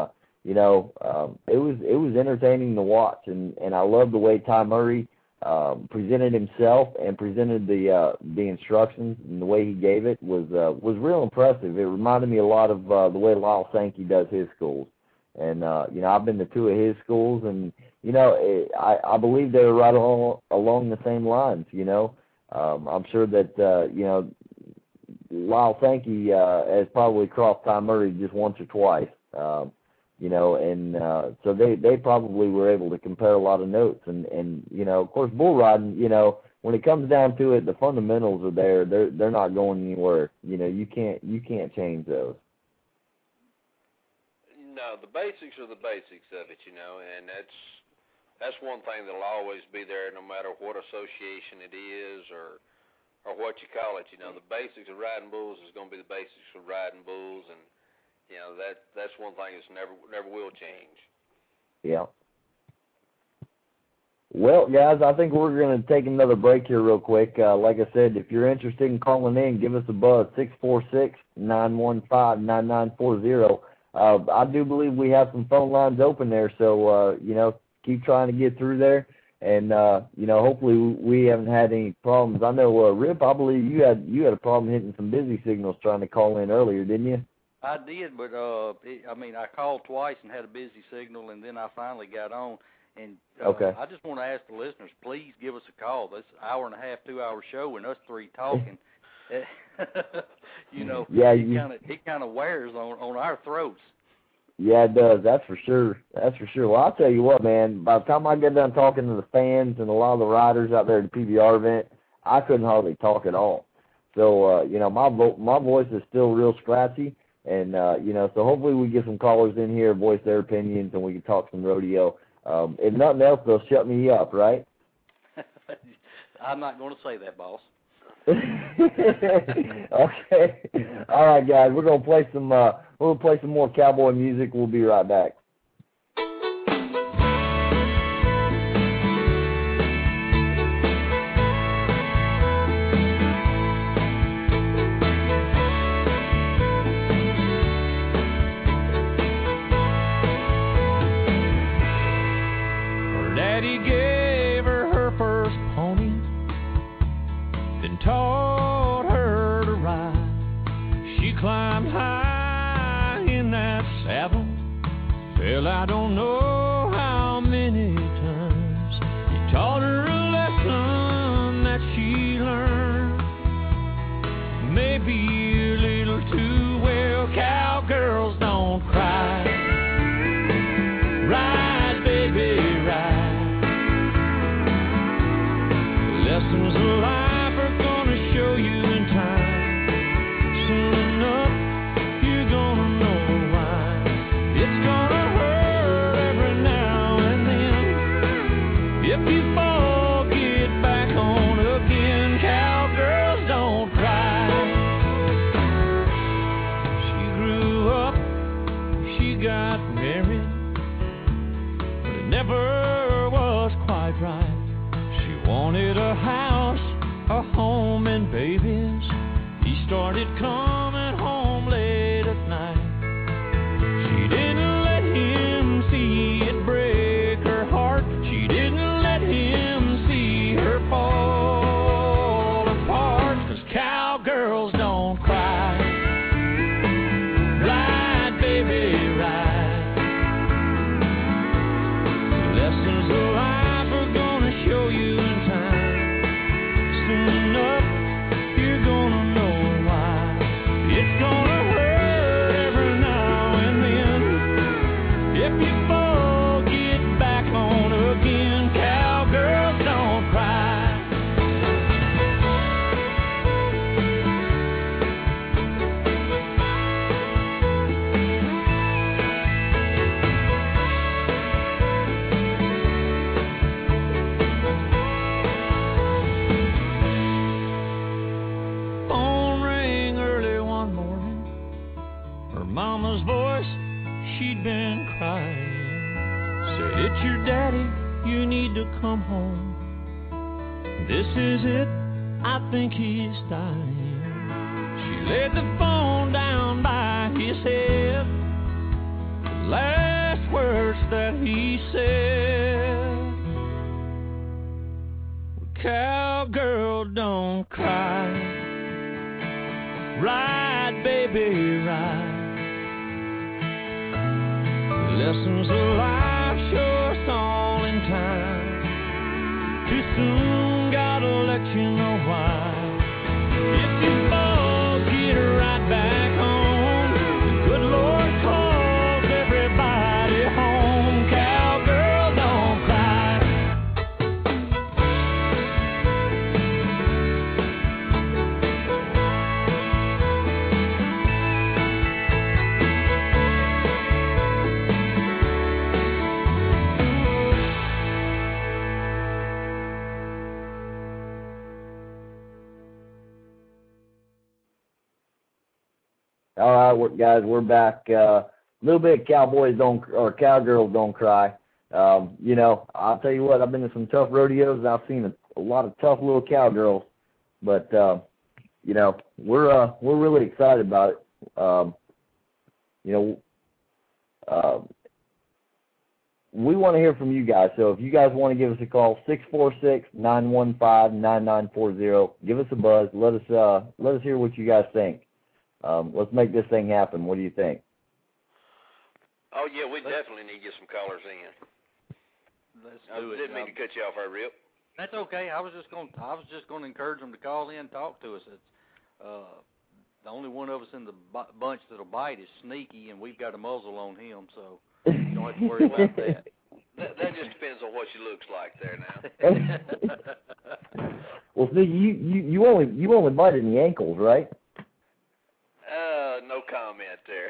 it was entertaining to watch, and I love the way Ty Murray presented himself and presented the instructions, and the way he gave it was real impressive. It reminded me a lot of the way Lyle Sankey does his schools. And, I've been to 2 of his schools, and, I believe they were right along the same lines, I'm sure that, Lyle Sankey has probably crossed Ty Murray just once or twice, so they probably were able to compare a lot of notes. And of course, bull riding, when it comes down to it, the fundamentals are there. They're not going anywhere. You can't change those. No, the basics are the basics of it, and that's one thing that'll always be there, no matter what association it is or what you call it. The basics of riding bulls is going to be the basics of riding bulls, and that's one thing that's never will change. Yeah. Well, guys, I think we're going to take another break here real quick. Like I said, if you're interested in calling in, give us a buzz, 646-915-9940. I do believe we have some phone lines open there, so, keep trying to get through there. And, hopefully we haven't had any problems. I know, Rip, I believe you had a problem hitting some busy signals trying to call in earlier, didn't you? I did, but, I called twice and had a busy signal, and then I finally got on. And okay. I just want to ask the listeners, please give us a call. This hour-and-a-half, 2-hour show, and us 3 talking. Yeah, it kind of wears on our throats. Yeah, it does. That's for sure. Well, I'll tell you what, man. By the time I get done talking to the fans and a lot of the riders out there at the PBR event, I couldn't hardly talk at all. So, my voice is still real scratchy, and so hopefully we get some callers in here, voice their opinions, and we can talk some rodeo. If nothing else, they'll shut me up, right? I'm not going to say that, boss. Okay. All right, guys. We're gonna play some more cowboy music. We'll be right back. Her daddy gave her first pony, then taught her to ride. She climbed high in that saddle, fell I don't know how many times. He taught her a lesson that she learned, maybe a little too well. Cowgirls don't cry. Ride, baby, ride. Lessons of life are gonna show you in time. Soon enough, you're gonna know why. It's gonna hurt every now and then. If you fall, get back on again. Cowgirls don't cry. She grew up, she got married, but it never was quite right. She wanted a house, a home, and babies. He started coming home late at night. She didn't let him see it break her heart. She didn't let him see her fall apart. 'Cause cowgirls don't cry. Ride, baby, ride. Lessons of life are gonna show you in time. Soon enough, you're gonna know why. It's gonna hurt every now and then. If you fall, get back on again. Cowgirls don't cry. Phone rang early one morning. Her mama's voice, she'd been crying. Said, it's your daddy, you need to come home. This is it, I think he's dying. She laid the phone down by his head. The last he said, cowgirl, don't cry. Ride, baby, ride. Lessons of life show us all in time. Too soon, gotta let you know why. If you fall, get right back home. The good Lord calls everybody home. Cowgirl, don't cry. All right, guys, we're back. A little bit of cowgirls don't cry. You know, I'll tell you what, I've been to some tough rodeos, and I've seen a lot of tough little cowgirls. But you know, we're really excited about it. You know, we want to hear from you guys. So if you guys want to give us a call, 646-915-9940. Give us a buzz. Let us hear what you guys think. Let's make this thing happen. What do you think? Oh, yeah, we definitely need to get some callers in. Let's I do it. didn't mean to cut you off there, Rip. That's okay. I was just going to encourage them to call in and talk to us. It's the only one of us in the bunch that'll bite is Sneaky, and we've got a muzzle on him, so you don't have to worry about that. That just depends on what she looks like there now. Well, Sneaky, you only bite in the ankles, right? No comment there.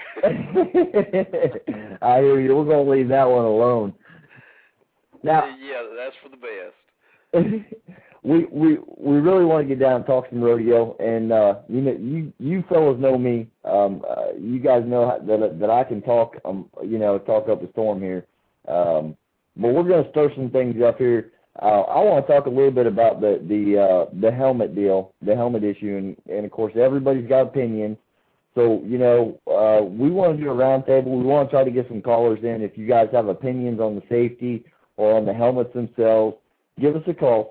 I hear you. We're going to leave that one alone. Now, yeah, that's for the best. we really want to get down and talk some rodeo, and you know, you fellas know me. You guys know that I can talk. You know, talk up a storm here. But we're going to stir some things up here. I want to talk a little bit about the helmet deal, the helmet issue, and of course everybody's got opinions. So, you know, we want to do a roundtable. We want to try to get some callers in. If you guys have opinions on the safety or on the helmets themselves, give us a call,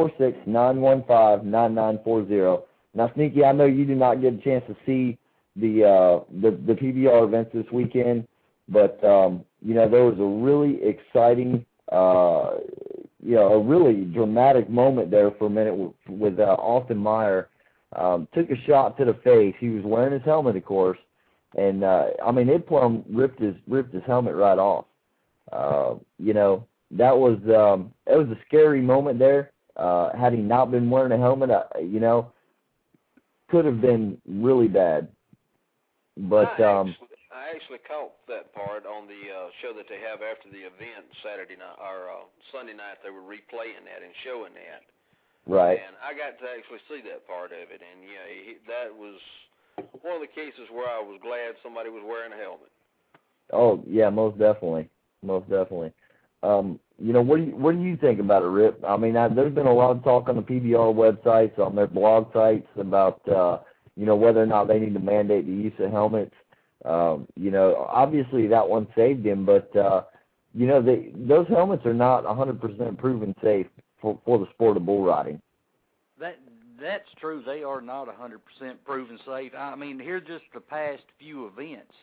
646-915-9940. Now, Sneaky, I know you did not get a chance to see the PBR events this weekend, but, you know, there was a really exciting, you know, a really dramatic moment there for a minute with Austin Meyer. Took a shot to the face. He was wearing his helmet, of course, and I mean, it plumb ripped his helmet right off. You know, it was a scary moment there. Had he not been wearing a helmet, you know, could have been really bad. But I actually caught that part on the show that they have after the event Saturday night or Sunday night. They were replaying that and showing that. Right. And I got to actually see that part of it, and yeah, that was one of the cases where I was glad somebody was wearing a helmet. Oh yeah, most definitely, most definitely. You know, what do you think about it, Rip? I mean, there's been a lot of talk on the PBR websites, on their blog sites about you know, whether or not they need to mandate the use of helmets. You know, obviously that one saved him, but you know, those helmets are not 100% proven safe for the sport of bull riding. That's true. They are not 100% proven safe. I mean, here just the past few events,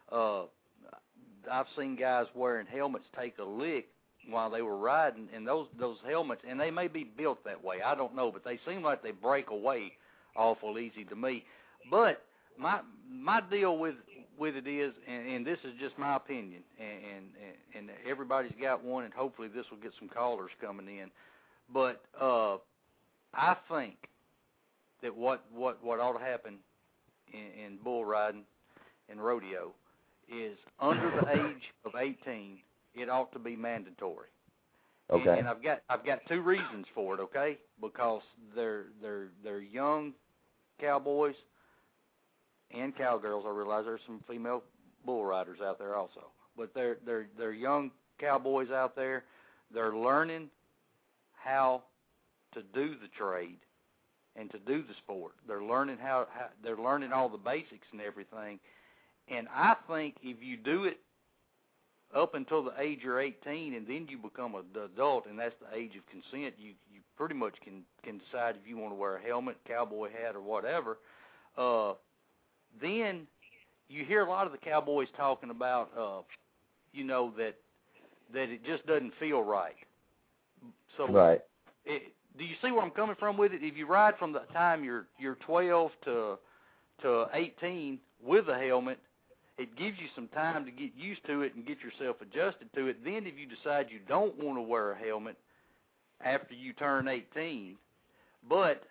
I've seen guys wearing helmets take a lick while they were riding, and those helmets, and they may be built that way, I don't know, but they seem like they break away awful easy to me. But my deal with it is, and this is just my opinion, and everybody's got one, and hopefully this will get some callers coming in. But I think that what ought to happen in bull riding and rodeo is under the age of 18, it ought to be mandatory. Okay. And I've got two reasons for it. Okay, because they're young cowboys and cowgirls. I realize there's some female bull riders out there also, but they're young cowboys out there. They're learning how to do the trade and to do the sport. They're learning they're learning all the basics and everything. And I think if you do it up until the age you're 18, and then you become an adult, and that's the age of consent. You pretty much can decide if you want to wear a helmet, cowboy hat, or whatever. Then you hear a lot of the cowboys talking about, that it just doesn't feel right. So, right. Do you see where I'm coming from with it? If you ride from the time you're 12 to 18 with a helmet, it gives you some time to get used to it and get yourself adjusted to it. Then if you decide you don't want to wear a helmet after you turn 18, but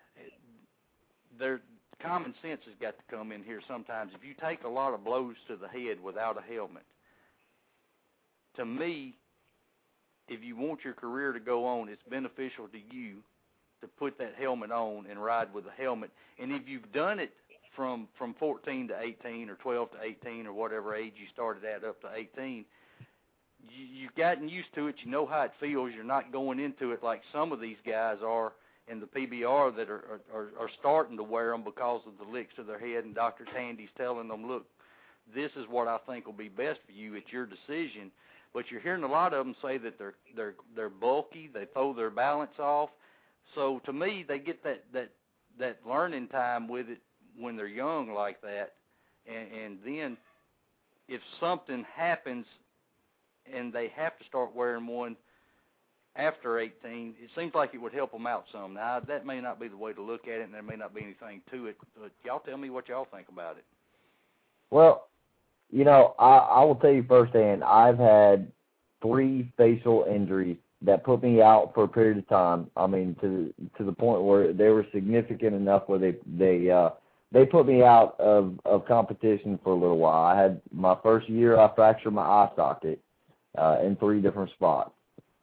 common sense has got to come in here sometimes. If you take a lot of blows to the head without a helmet, to me, if you want your career to go on, it's beneficial to you to put that helmet on and ride with a helmet. And if you've done it from 14 to 18 or 12 to 18 or whatever age you started at up to 18, you've gotten used to it. You know how it feels. You're not going into it like some of these guys are in the PBR that are starting to wear them because of the licks to their head, and Dr. Tandy's telling them, look, this is what I think will be best for you. It's your decision. But you're hearing a lot of them say that they're bulky, they throw their balance off. So to me, they get that learning time with it when they're young like that, and then if something happens and they have to start wearing one after 18, it seems like it would help them out some. Now, that may not be the way to look at it, and there may not be anything to it, but y'all tell me what y'all think about it. Well, I will tell you firsthand, I've had 3 facial injuries that put me out for a period of time. I mean, to the point where they were significant enough where they put me out of competition for a little while. I had my first year, I fractured my eye socket in 3 different spots.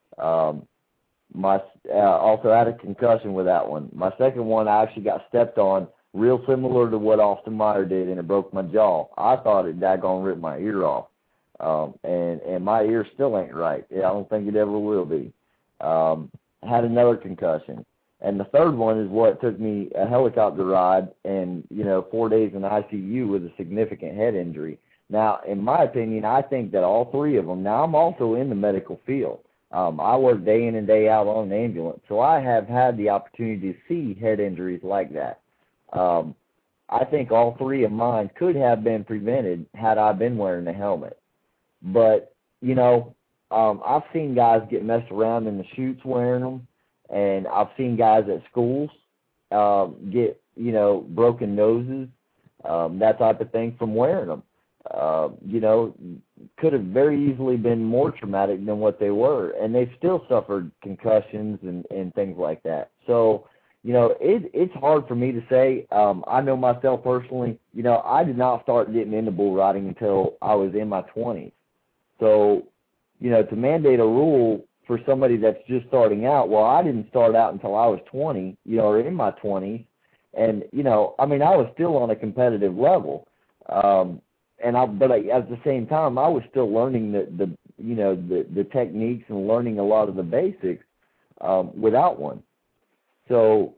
Also had a concussion with that one. My second one, I actually got stepped on, real similar to what Austin Meyer did, and it broke my jaw. I thought it daggone ripped my ear off. And my ear still ain't right. I don't think it ever will be. Had another concussion. And the third one is what took me a helicopter ride and, 4 days in ICU with a significant head injury. Now, in my opinion, I think that all 3 of them, now I'm also in the medical field. I work day in and day out on an ambulance, so I have had the opportunity to see head injuries like that. I think all 3 of mine could have been prevented had I been wearing a helmet. But, I've seen guys get messed around in the chutes wearing them, and I've seen guys at schools get, broken noses, that type of thing from wearing them. Could have very easily been more traumatic than what they were, and they've still suffered concussions and things like that. So, it's hard for me to say. I know myself personally, I did not start getting into bull riding until I was in my 20s. So, to mandate a rule for somebody that's just starting out, well, I didn't start out until I was 20, or in my 20s. And, I was still on a competitive level. But at the same time, I was still learning the techniques and learning a lot of the basics without one. So,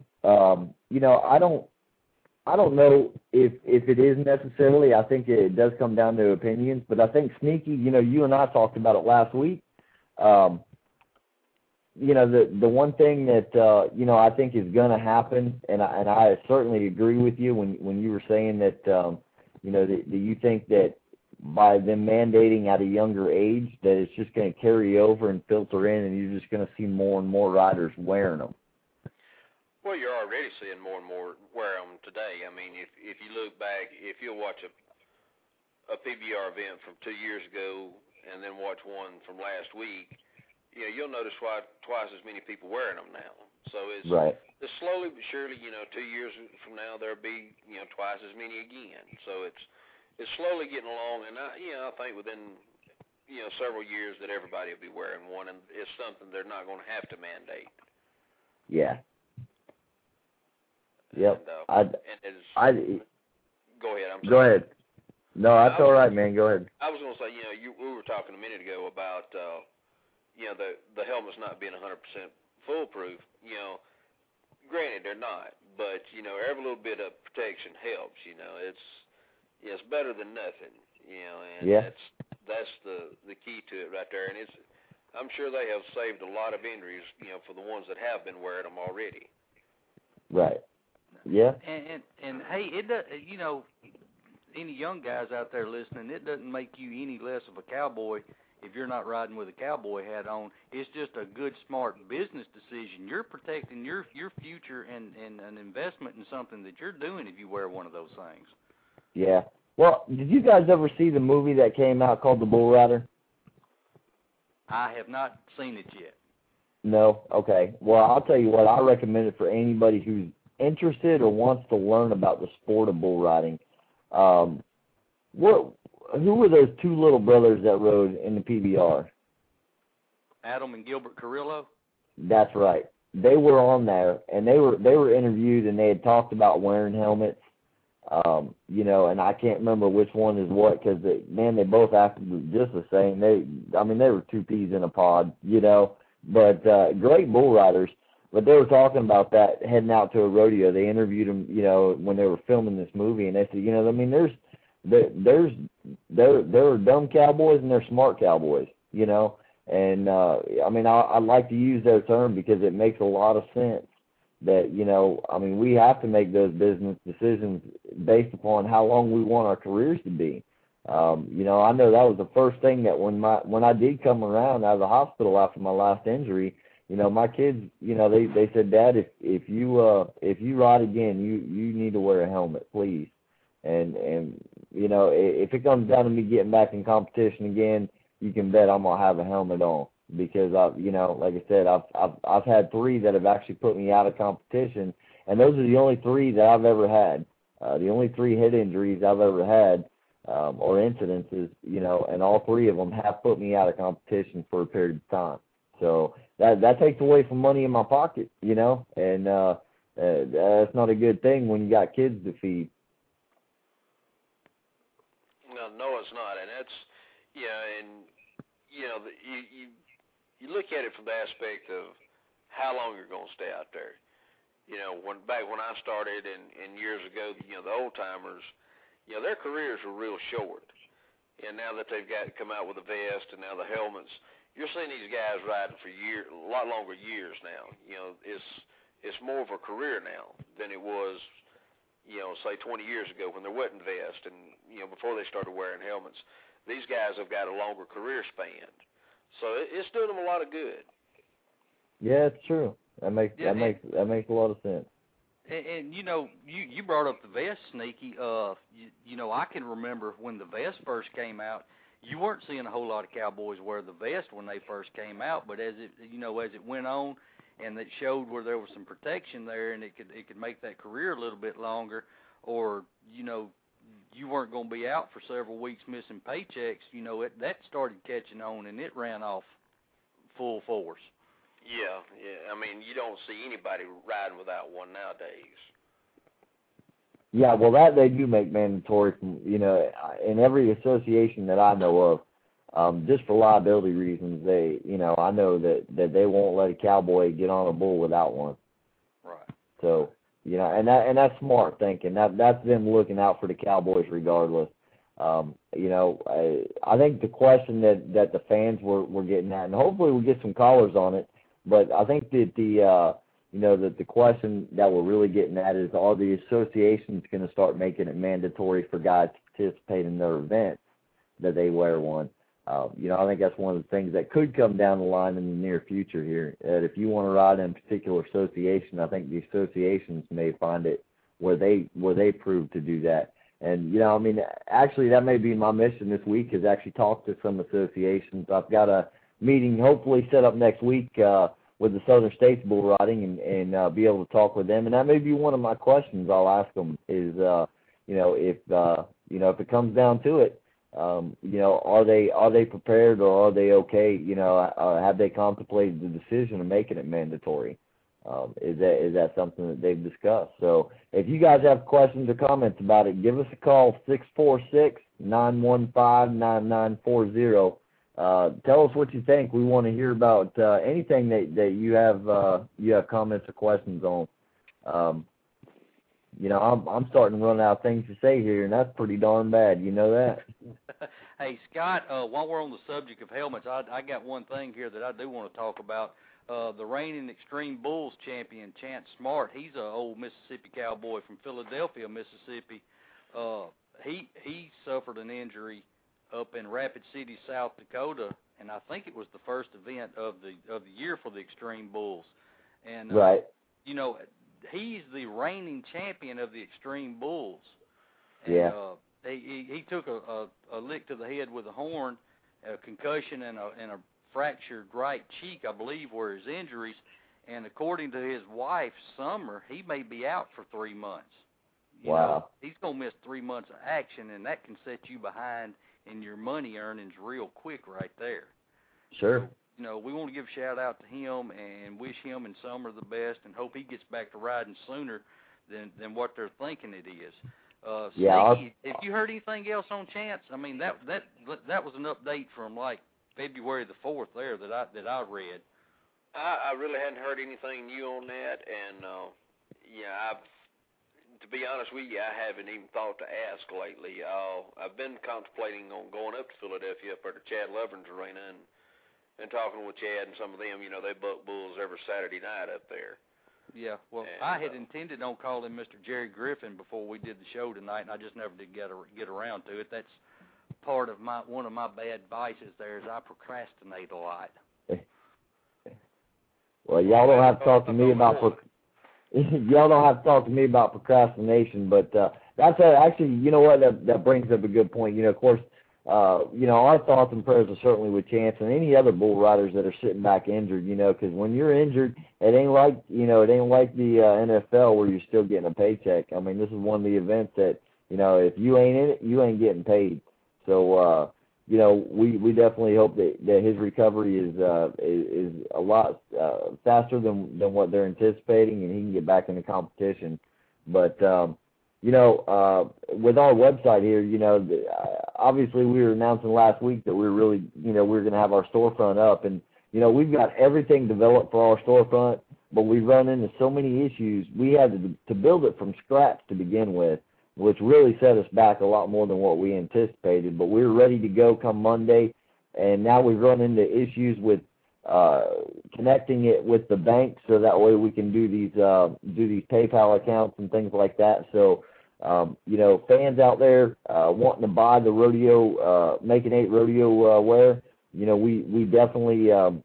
I don't know if it is necessarily. I think it does come down to opinions. But I think Sneaky, you and I talked about it last week. The one thing that I think is going to happen, and I certainly agree with you when you were saying that that you think that by them mandating at a younger age that it's just going to carry over and filter in, and you're just going to see more and more riders wearing them. Well, you're already seeing more and more wear them today. I mean, if you look back, if you'll watch a PBR event from 2 years ago and then watch one from last week, you'll notice twice as many people wearing them now. So it's slowly but surely, 2 years from now there'll be twice as many again. So it's slowly getting along, and I think within several years that everybody will be wearing one, and it's something they're not going to have to mandate. Yeah. Yep. And go ahead. I'm sorry. Go ahead. No, that's all right, man. Go ahead. I was going to say, we were talking a minute ago about, the helmets not being 100% foolproof. Granted, they're not, but every little bit of protection helps. Yeah, it's better than nothing, and that's the key to it right there. And I'm sure they have saved a lot of injuries, for the ones that have been wearing them already. Right. Yeah. And hey, it does, any young guys out there listening, it doesn't make you any less of a cowboy if you're not riding with a cowboy hat on. It's just a good, smart business decision. You're protecting your future and an investment in something that you're doing if you wear one of those things. Yeah. Well, did you guys ever see the movie that came out called The Bull Rider? I have not seen it yet. No? Okay. Well, I'll tell you what, I recommend it for anybody who's interested or wants to learn about the sport of bull riding. Who were those two little brothers that rode in the PBR? Adam and Gilbert Carrillo? That's right. They were on there, and they were interviewed, and they had talked about wearing helmets. And I can't remember which one is what because, they both acted just the same. They were two peas in a pod, but great bull riders. But they were talking about that heading out to a rodeo. They interviewed them, when they were filming this movie, and they said, there are dumb cowboys and there are smart cowboys, and I like to use that term because it makes a lot of sense that, we have to make those business decisions based upon how long we want our careers to be. I know that was the first thing that when I did come around out of the hospital after my last injury, my kids, they said, Dad, if you ride again, you need to wear a helmet, please. And if it comes down to me getting back in competition again, you can bet I'm gonna have a helmet on because like I said, I've had 3 that have actually put me out of competition, and those are the only 3 that I've ever had. The only 3 head injuries I've ever had, or incidences, and all 3 of them have put me out of competition for a period of time. So that takes away from money in my pocket, and that's not a good thing when you got kids to feed. No, it's not, and that's you look at it from the aspect of how long you're going to stay out there. When I started and years ago, the old timers, their careers were real short, and now that they've come out with the vest and now the helmets, you're seeing these guys riding for a lot longer years now. It's more of a career now than it was, say 20 years ago when there wasn't vest and, before they started wearing helmets. These guys have got a longer career span. So it's doing them a lot of good. Yeah, it's true. That makes a lot of sense. And you brought up the vest, Sneaky. I can remember when the vest first came out, you weren't seeing a whole lot of cowboys wear the vest when they first came out, but as it went on and it showed where there was some protection there and it could make that career a little bit longer, or you weren't going to be out for several weeks missing paychecks, that started catching on and it ran off full force. Yeah. You don't see anybody riding without one nowadays. Yeah, well, that they do make mandatory from, in every association that I know of, just for liability reasons. I know that they won't let a cowboy get on a bull without one. Right. So, and that's smart thinking. That's them looking out for the cowboys regardless. I think the question that the fans were getting at, and hopefully we'll get some callers on it, but I think that the question that we're really getting at is, are the associations going to start making it mandatory for guys to participate in their events that they wear one? I think that's one of the things that could come down the line in the near future here. That if you want to ride in a particular association, I think the associations may find it where they prove to do that. And, actually that may be my mission this week, is actually talk to some associations. I've got a meeting hopefully set up next week with the Southern States Bull Riding and be able to talk with them. And that may be one of my questions I'll ask them is, if it comes down to it, are they prepared, or are they okay? Have they contemplated the decision of making it mandatory? Is that something that they've discussed? So if you guys have questions or comments about it, give us a call, 646-915-9940. Tell us what you think. We want to hear about anything that you have comments or questions on. I'm starting to run out of things to say here, and that's pretty darn bad. You know that? Hey, Scott, while we're on the subject of helmets, I got one thing here that I do want to talk about. The reigning Extreme Bulls champion, Chance Smart, he's an old Mississippi cowboy from Philadelphia, Mississippi. He suffered an injury up in Rapid City, South Dakota, and I think it was the first event of the year for the Extreme Bulls. And right. He's the reigning champion of the Extreme Bulls. And, yeah. He took a lick to the head with a horn, a concussion, and a fractured right cheek, I believe, were his injuries. And according to his wife, Summer, he may be out for 3 months. Wow. He's going to miss 3 months of action, and that can set you behind in your money earnings real quick right there. Sure. So, we want to give a shout-out to him and wish him and Summer the best and hope he gets back to riding sooner than what they're thinking it is. Sneaky, have you heard anything else on Chance? I mean, that was an update from, like, February the 4th there that I read. I really hadn't heard anything new on that, and, to be honest with you, I haven't even thought to ask lately. I've been contemplating on going up to Philadelphia up at the Chad Loverns Arena and talking with Chad and some of them. They buck bulls every Saturday night up there. Yeah, well, I had intended on calling Mr. Jerry Griffin before we did the show tonight, and I just never did get around to it. That's part of one of my bad vices there is I procrastinate a lot. Well, y'all don't have to talk to me about procrastination, but that's actually, you know what, that brings up a good point. Of course, our thoughts and prayers are certainly with Chance and any other bull riders that are sitting back injured, because when you're injured, it ain't like the NFL where you're still getting a paycheck. I mean, this is one of the events that, if you ain't in it, you ain't getting paid. So, we definitely hope that his recovery is a lot faster than what they're anticipating, and he can get back into competition. But with our website here, obviously we were announcing last week that we were really, we were going to have our storefront up, and we've got everything developed for our storefront, but we've run into so many issues. We had to build it from scratch to begin with, which really set us back a lot more than what we anticipated. But we were ready to go come Monday, and now we've run into issues with connecting it with the bank so that way we can do these PayPal accounts and things like that. So, fans out there wanting to buy the rodeo, Making 8 rodeo wear, we definitely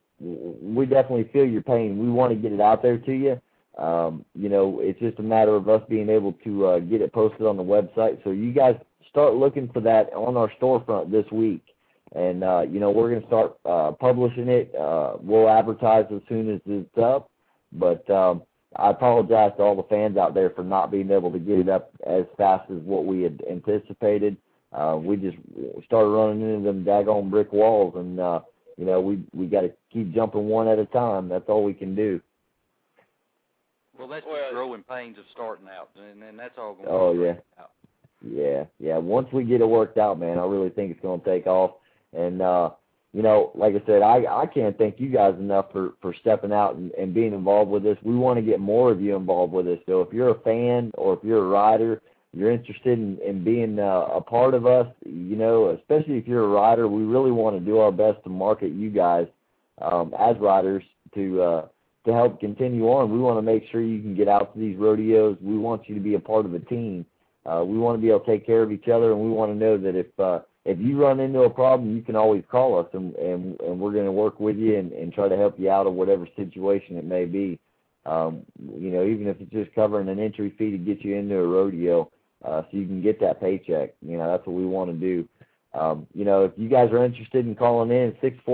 feel your pain. We want to get it out there to you. It's just a matter of us being able to get it posted on the website. So you guys start looking for that on our storefront this week. And, we're going to start publishing it. We'll advertise as soon as it's up. But I apologize to all the fans out there for not being able to get it up as fast as what we had anticipated. We just started running into them daggone brick walls, and, we got to keep jumping one at a time. That's all we can do. Well, that's just growing pains of starting out, and that's all going to work out. Yeah. Once we get it worked out, man, I really think it's going to take off. And, like I said, I can't thank you guys enough for stepping out and being involved with this. We want to get more of you involved with this. So if you're a fan or if you're a rider, you're interested in being a part of us, especially if you're a rider, we really want to do our best to market you guys as riders to help continue on. We want to make sure you can get out to these rodeos. We want you to be a part of a team. We want to be able to take care of each other, and we want to know that if you run into a problem, you can always call us, and we're going to work with you and try to help you out of whatever situation it may be. Even if it's just covering an entry fee to get you into a rodeo so you can get that paycheck. That's what we want to do. If you guys are interested in calling in,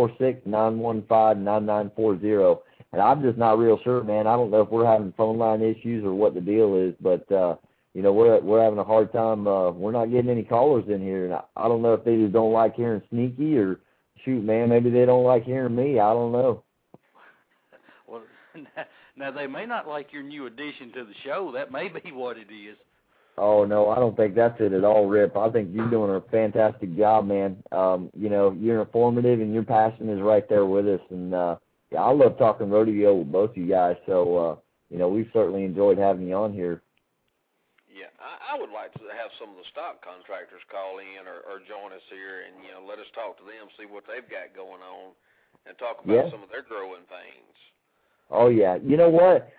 646-915-9940. And I'm just not real sure, man. I don't know if we're having phone line issues or what the deal is, but, we're having a hard time. We're not getting any callers in here, and I don't know if they just don't like hearing Sneaky or, shoot, man, maybe they don't like hearing me. I don't know. Well, now they may not like your new addition to the show. That may be what it is. Oh, no, I don't think that's it at all, Rip. I think you're doing a fantastic job, man. You're informative, and your passion is right there with us, and, I love talking rodeo with both of you guys, so, we've certainly enjoyed having you on here. Yeah, I would like to have some of the stock contractors call in or join us here and, let us talk to them, see what they've got going on, and talk about some of their growing pains. Oh, yeah. You know what?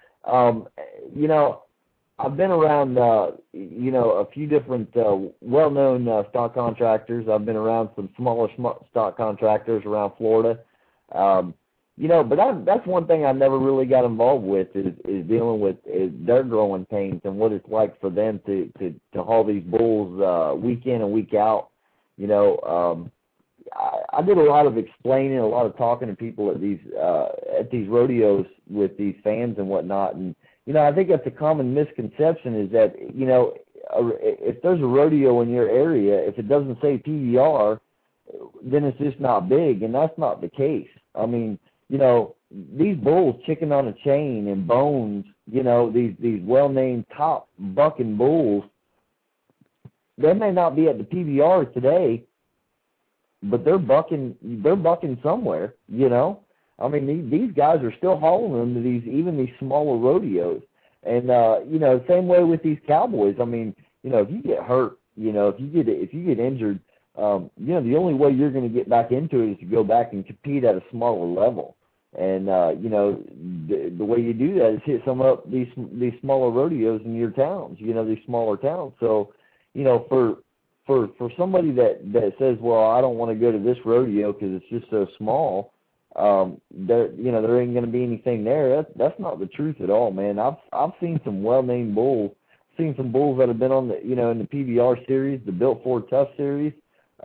I've been around, a few different well-known stock contractors. I've been around some smaller stock contractors around Florida. But that's one thing I never really got involved with is dealing with their growing pains and what it's like for them to haul these bulls week in and week out. I did a lot of explaining, a lot of talking to people at these rodeos with these fans and whatnot. And, I think that's a common misconception is that, if there's a rodeo in your area, if it doesn't say PBR, then it's just not big, and that's not the case. I mean, these bulls, Chicken on a Chain and Bones, these well-named top bucking bulls, they may not be at the PBR today, but they're bucking somewhere, I mean, these guys are still hauling them to these smaller rodeos. And, same way with these cowboys. I mean, if you get hurt, if you get injured, the only way you're going to get back into it is to go back and compete at a smaller level. And, the way you do that is hit some up these smaller rodeos in your towns, these smaller towns. So, for somebody that says, well, I don't want to go to this rodeo because it's just so small, there ain't going to be anything there. That's not the truth at all, man. I've seen some well-named bulls, seen some bulls that have been on the, in the PBR series, the Built Ford Tough series,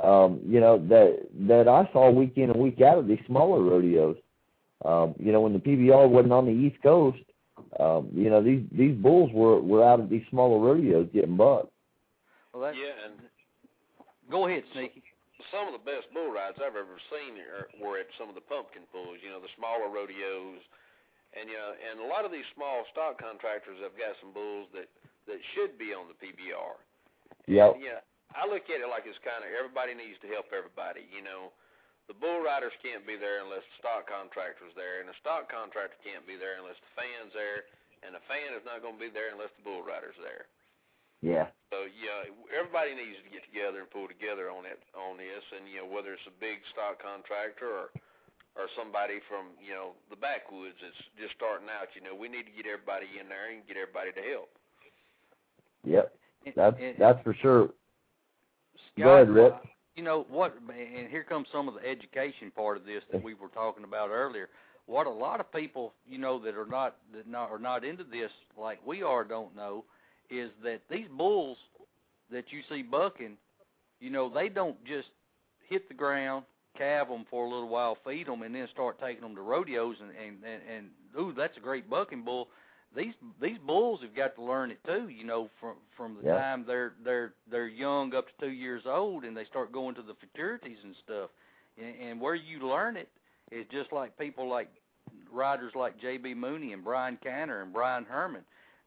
that I saw week in and week out of these smaller rodeos. When the PBR wasn't on the East Coast, these bulls were out of these smaller rodeos getting bucked. Well, and go ahead, Sneaky. Some of the best bull rides I've ever seen were at some of the pumpkin pulls, the smaller rodeos, and and a lot of these small stock contractors have got some bulls that should be on the PBR. Yep. And, I look at it like it's kind of everybody needs to help everybody. The bull riders can't be there unless the stock contractor's there, and the stock contractor can't be there unless the fan's there, and the fan is not going to be there unless the bull rider's there. Yeah. So everybody needs to get together and pull together on this, and whether it's a big stock contractor or somebody from the backwoods that's just starting out, we need to get everybody in there and get everybody to help. Yep, that's for sure. Scott, go ahead, Rick. And here comes some of the education part of this that we were talking about earlier. What a lot of people that are not into this like we are don't know is that these bulls that you see bucking, they don't just hit the ground, calve them for a little while, feed them, and then start taking them to rodeos and ooh, that's a great bucking bull. These bulls have got to learn it too, from the time they're young up to 2 years old, and they start going to the futurities and stuff. And where you learn it is just like people like riders like J.B. Mooney and Brian Canner and Brian Herman.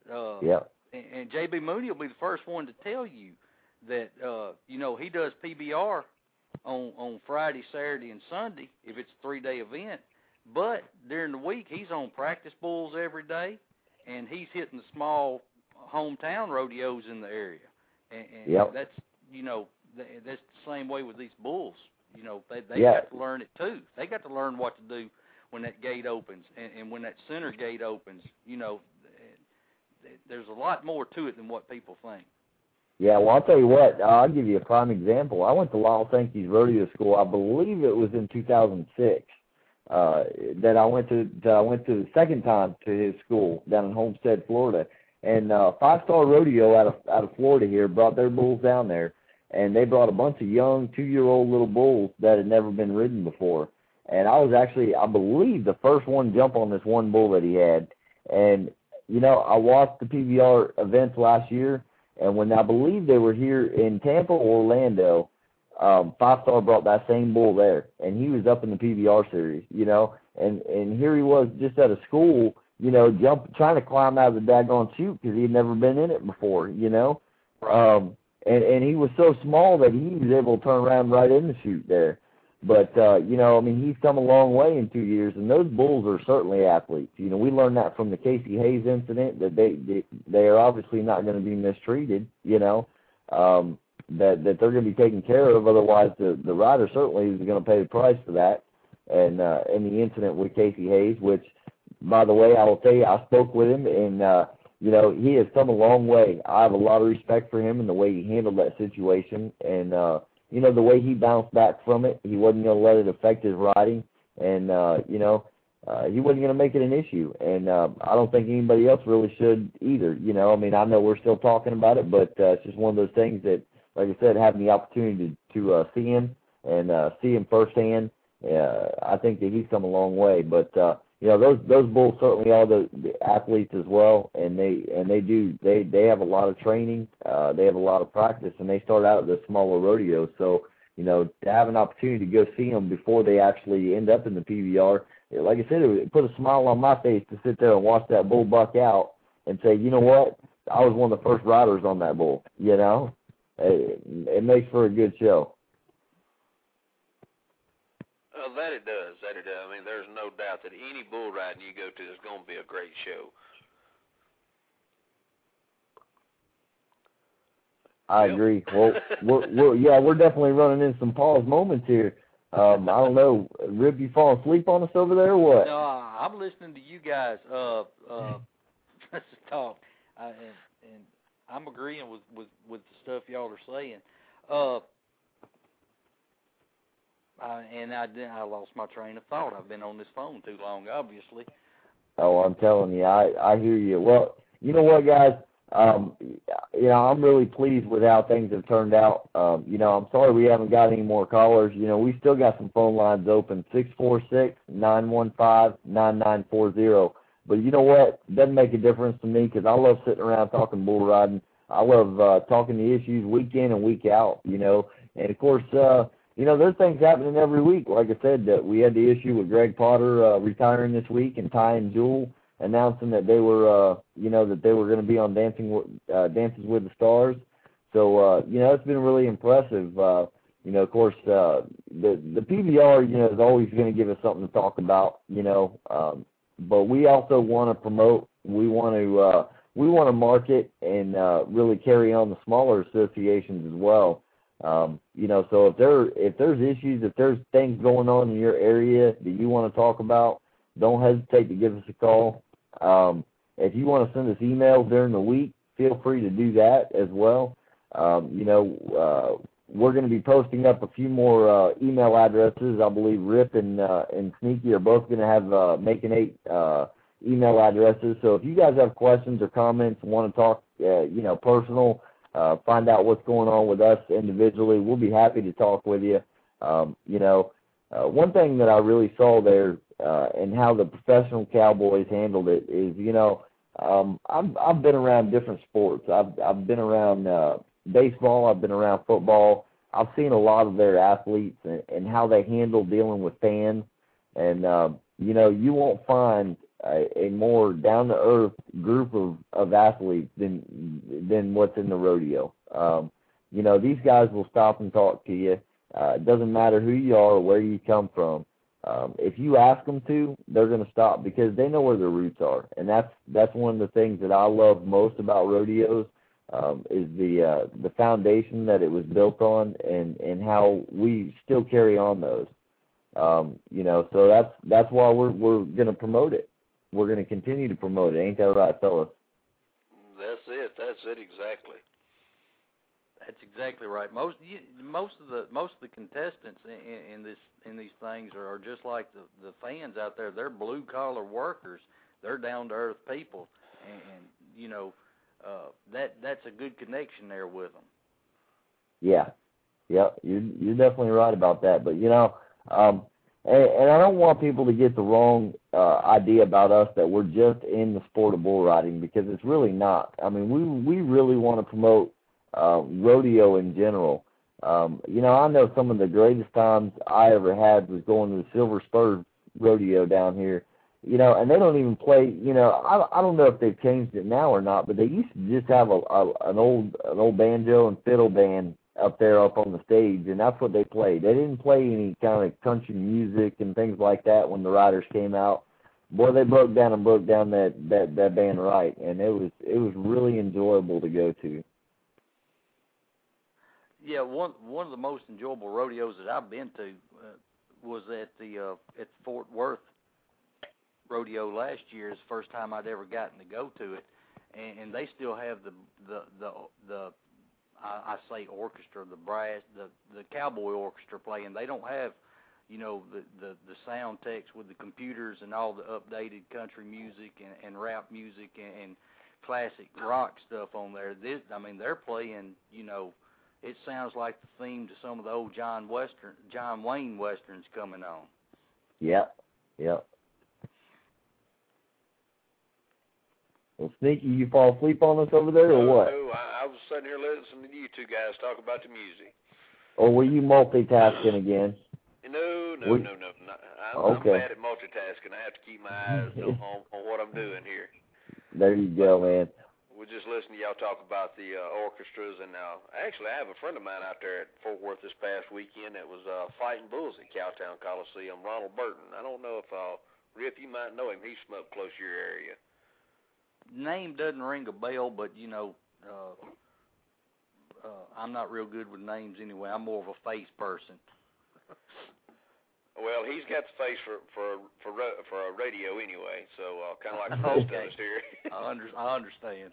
And J.B. Mooney will be the first one to tell you that, he does PBR on Friday, Saturday, and Sunday if it's a 3-day event. But during the week, he's on practice bulls every day, and he's hitting the small hometown rodeos in the area. And that's, that's the same way with these bulls. They got to learn it too. They got to learn what to do when that gate opens and when that center gate opens, there's a lot more to it than what people think. Yeah, well, I'll tell you what. I'll give you a prime example. I went to Lyle Sankey's rodeo school. I believe it was in 2006 that I went to the second time to his school down in Homestead, Florida. And Five Star Rodeo out of Florida here brought their bulls down there, and they brought a bunch of young 2-year-old little bulls that had never been ridden before. And I was actually, I believe, the first one to jump on this one bull that he had. And I watched the PBR events last year, and when I believe they were here in Tampa or Orlando, Five Star brought that same bull there, and he was up in the PBR series, and here he was just at a school, trying to climb out of the daggone chute because he had never been in it before, and he was so small that he was able to turn around right in the chute there. But, you know, I mean, he's come a long way in 2 years, and those bulls are certainly athletes. You know, we learned that from the Casey Hayes incident, that they are obviously not going to be mistreated, you know, that they're going to be taken care of. Otherwise, the rider certainly is going to pay the price for that. And in the incident with Casey Hayes, which, by the way, I will tell you, I spoke with him, and, you know, he has come a long way. I have a lot of respect for him and the way he handled that situation. And, you know, the way he bounced back from it, he wasn't going to let it affect his riding. And, you know, he wasn't going to make it an issue. And I don't think anybody else really should either. You know, I mean, I know we're still talking about it, but it's just one of those things that, like I said, having the opportunity to see him and see him firsthand, I think that he's come a long way. But, you know, those bulls certainly are the athletes as well, and they have a lot of training, they have a lot of practice, and they start out at the smaller rodeos. So, you know, to have an opportunity to go see them before they actually end up in the PBR, like I said, it put a smile on my face to sit there and watch that bull buck out and say, you know what, I was one of the first riders on that bull. You know, it makes for a good show. That it does. I mean, there's no doubt that any bull riding you go to is going to be a great show. I agree. Well, we're definitely running in some pause moments here. I don't know, Rip, you fall asleep on us over there or what? No, I'm listening to you guys. Let's talk, and I'm agreeing with the stuff y'all are saying. And I lost my train of thought. I've been on this phone too long, obviously. Oh, I'm telling you, I hear you. Well, you know what, guys? You know, I'm really pleased with how things have turned out. You know, I'm sorry we haven't got any more callers. You know, we still got some phone lines open, 646-915-9940. But you know what? It doesn't make a difference to me because I love sitting around talking bull riding. I love talking the issues week in and week out, you know. And, of course, you know, there's things happening every week. Like I said, we had the issue with Greg Potter retiring this week, and Ty and Jewel announcing that they were, you know, that they were going to be on Dances with the Stars. So, you know, it's been really impressive. You know, of course, the PBR, you know, is always going to give us something to talk about, you know. But we also want to promote. We want to market and really carry on the smaller associations as well. You know, so if there's issues, if there's things going on in your area that you want to talk about, don't hesitate to give us a call. If you want to send us emails during the week, feel free to do that as well. You know, we're going to be posting up a few more email addresses. I believe Rip and Sneaky are both going to have Make-N-8 email addresses. So if you guys have questions or comments, want to talk, you know, personal, find out what's going on with us individually, we'll be happy to talk with you. You know, one thing that I really saw there and how the professional cowboys handled it is, you know, I've been around different sports. I've been around baseball. I've been around football. I've seen a lot of their athletes and how they handle dealing with fans. And, you know, you won't find a more down-to-earth group of athletes than what's in the rodeo. You know, these guys will stop and talk to you. It doesn't matter who you are or where you come from. If you ask them to, they're going to stop because they know where their roots are. And that's one of the things that I love most about rodeos is the foundation that it was built on and how we still carry on those. You know, so that's why we're going to promote it. We're going to continue to promote it. Ain't that right, fellas? That's it exactly. That's exactly right. Most of the contestants in these things are just like the fans out there. They're blue collar workers. They're down to earth people, and you know that's a good connection there with them. Yeah, you're definitely right about that. But you know, and I don't want people to get the wrong idea about us that we're just in the sport of bull riding, because it's really not. I mean, we really want to promote rodeo in general. You know, I know some of the greatest times I ever had was going to the Silver Spur rodeo down here. You know, and they don't even play. You know, I don't know if they've changed it now or not, but they used to just have an old banjo and fiddle band up on the stage, and that's what they played. They didn't play any kind of country music and things like that when the riders came out. Boy, they broke down that band right, and it was really enjoyable to go to. Yeah, one of the most enjoyable rodeos that I've been to was at Fort Worth rodeo last year. It's the first time I'd ever gotten to go to it, and they still have the I say orchestra, the brass, the cowboy orchestra playing. They don't have, you know, the sound techs with the computers and all the updated country music and rap music and classic rock stuff on there. They're playing, you know, it sounds like the theme to some of the old John Wayne westerns coming on. Yep. Well, Sneaky, you fall asleep on us over there, or what? No, I was sitting here listening to you two guys talk about the music. Or were you multitasking again? No. I'm bad at multitasking. I have to keep my eyes on what I'm doing here. There you go, man. We're just listening to y'all talk about the orchestras, and actually I have a friend of mine out there at Fort Worth this past weekend that was fighting bulls at Cowtown Coliseum, Ronald Burton. I don't know if, Rip, you might know him. He's from up close to your area. Name doesn't ring a bell, but, you know, I'm not real good with names anyway. I'm more of a face person. Well, he's got the face for a radio anyway, so kind of like the rest of us here. I understand.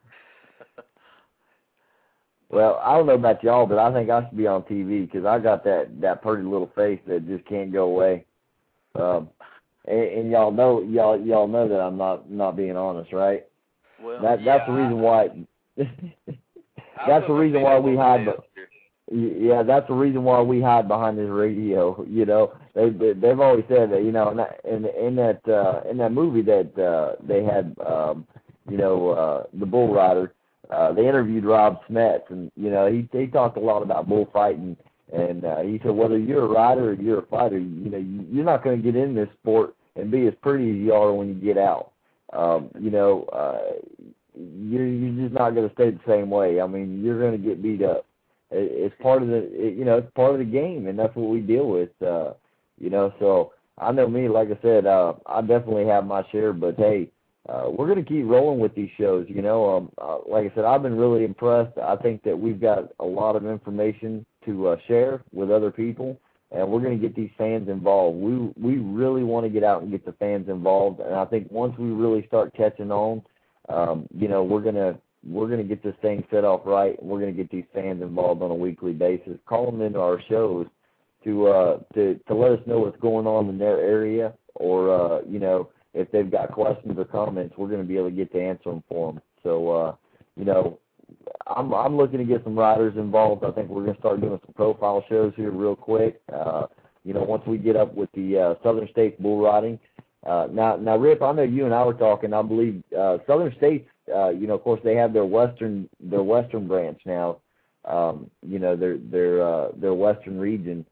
Well, I don't know about y'all, but I think I should be on TV because I got that pretty little face that just can't go away. And y'all know that I'm not being honest, right? Well, that's the reason why. That's the reason why we hide. Yeah, that's the reason why we hide behind this radio. You know, they've always said that. You know, in that movie that they had, you know, the bull rider. They interviewed Rob Smets, and you know, he talked a lot about bullfighting. And he said, whether you're a rider or you're a fighter, you know, you're not going to get in this sport and be as pretty as you are when you get out. You know, you're just not going to stay the same way. I mean, you're going to get beat up. It's part of it's part of the game, and that's what we deal with. You know, so I know me, like I said, I definitely have my share, but hey, we're going to keep rolling with these shows. You know, like I said, I've been really impressed. I think that we've got a lot of information to share with other people, and we're going to get these fans involved. We really want to get out and get the fans involved, and I think once we really start catching on, you know, we're going to get this thing set off right, and we're going to get these fans involved on a weekly basis. Call them into our shows to let us know what's going on in their area, or you know, if they've got questions or comments, we're going to be able to get to answer them for them. So you know, I'm looking to get some riders involved. I think we're going to start doing some profile shows here real quick. You know, once we get up with the Southern States bull riding. Now, Rip, I know you and I were talking. I believe Southern States, you know, of course, they have their Western branch now. You know, their Western region.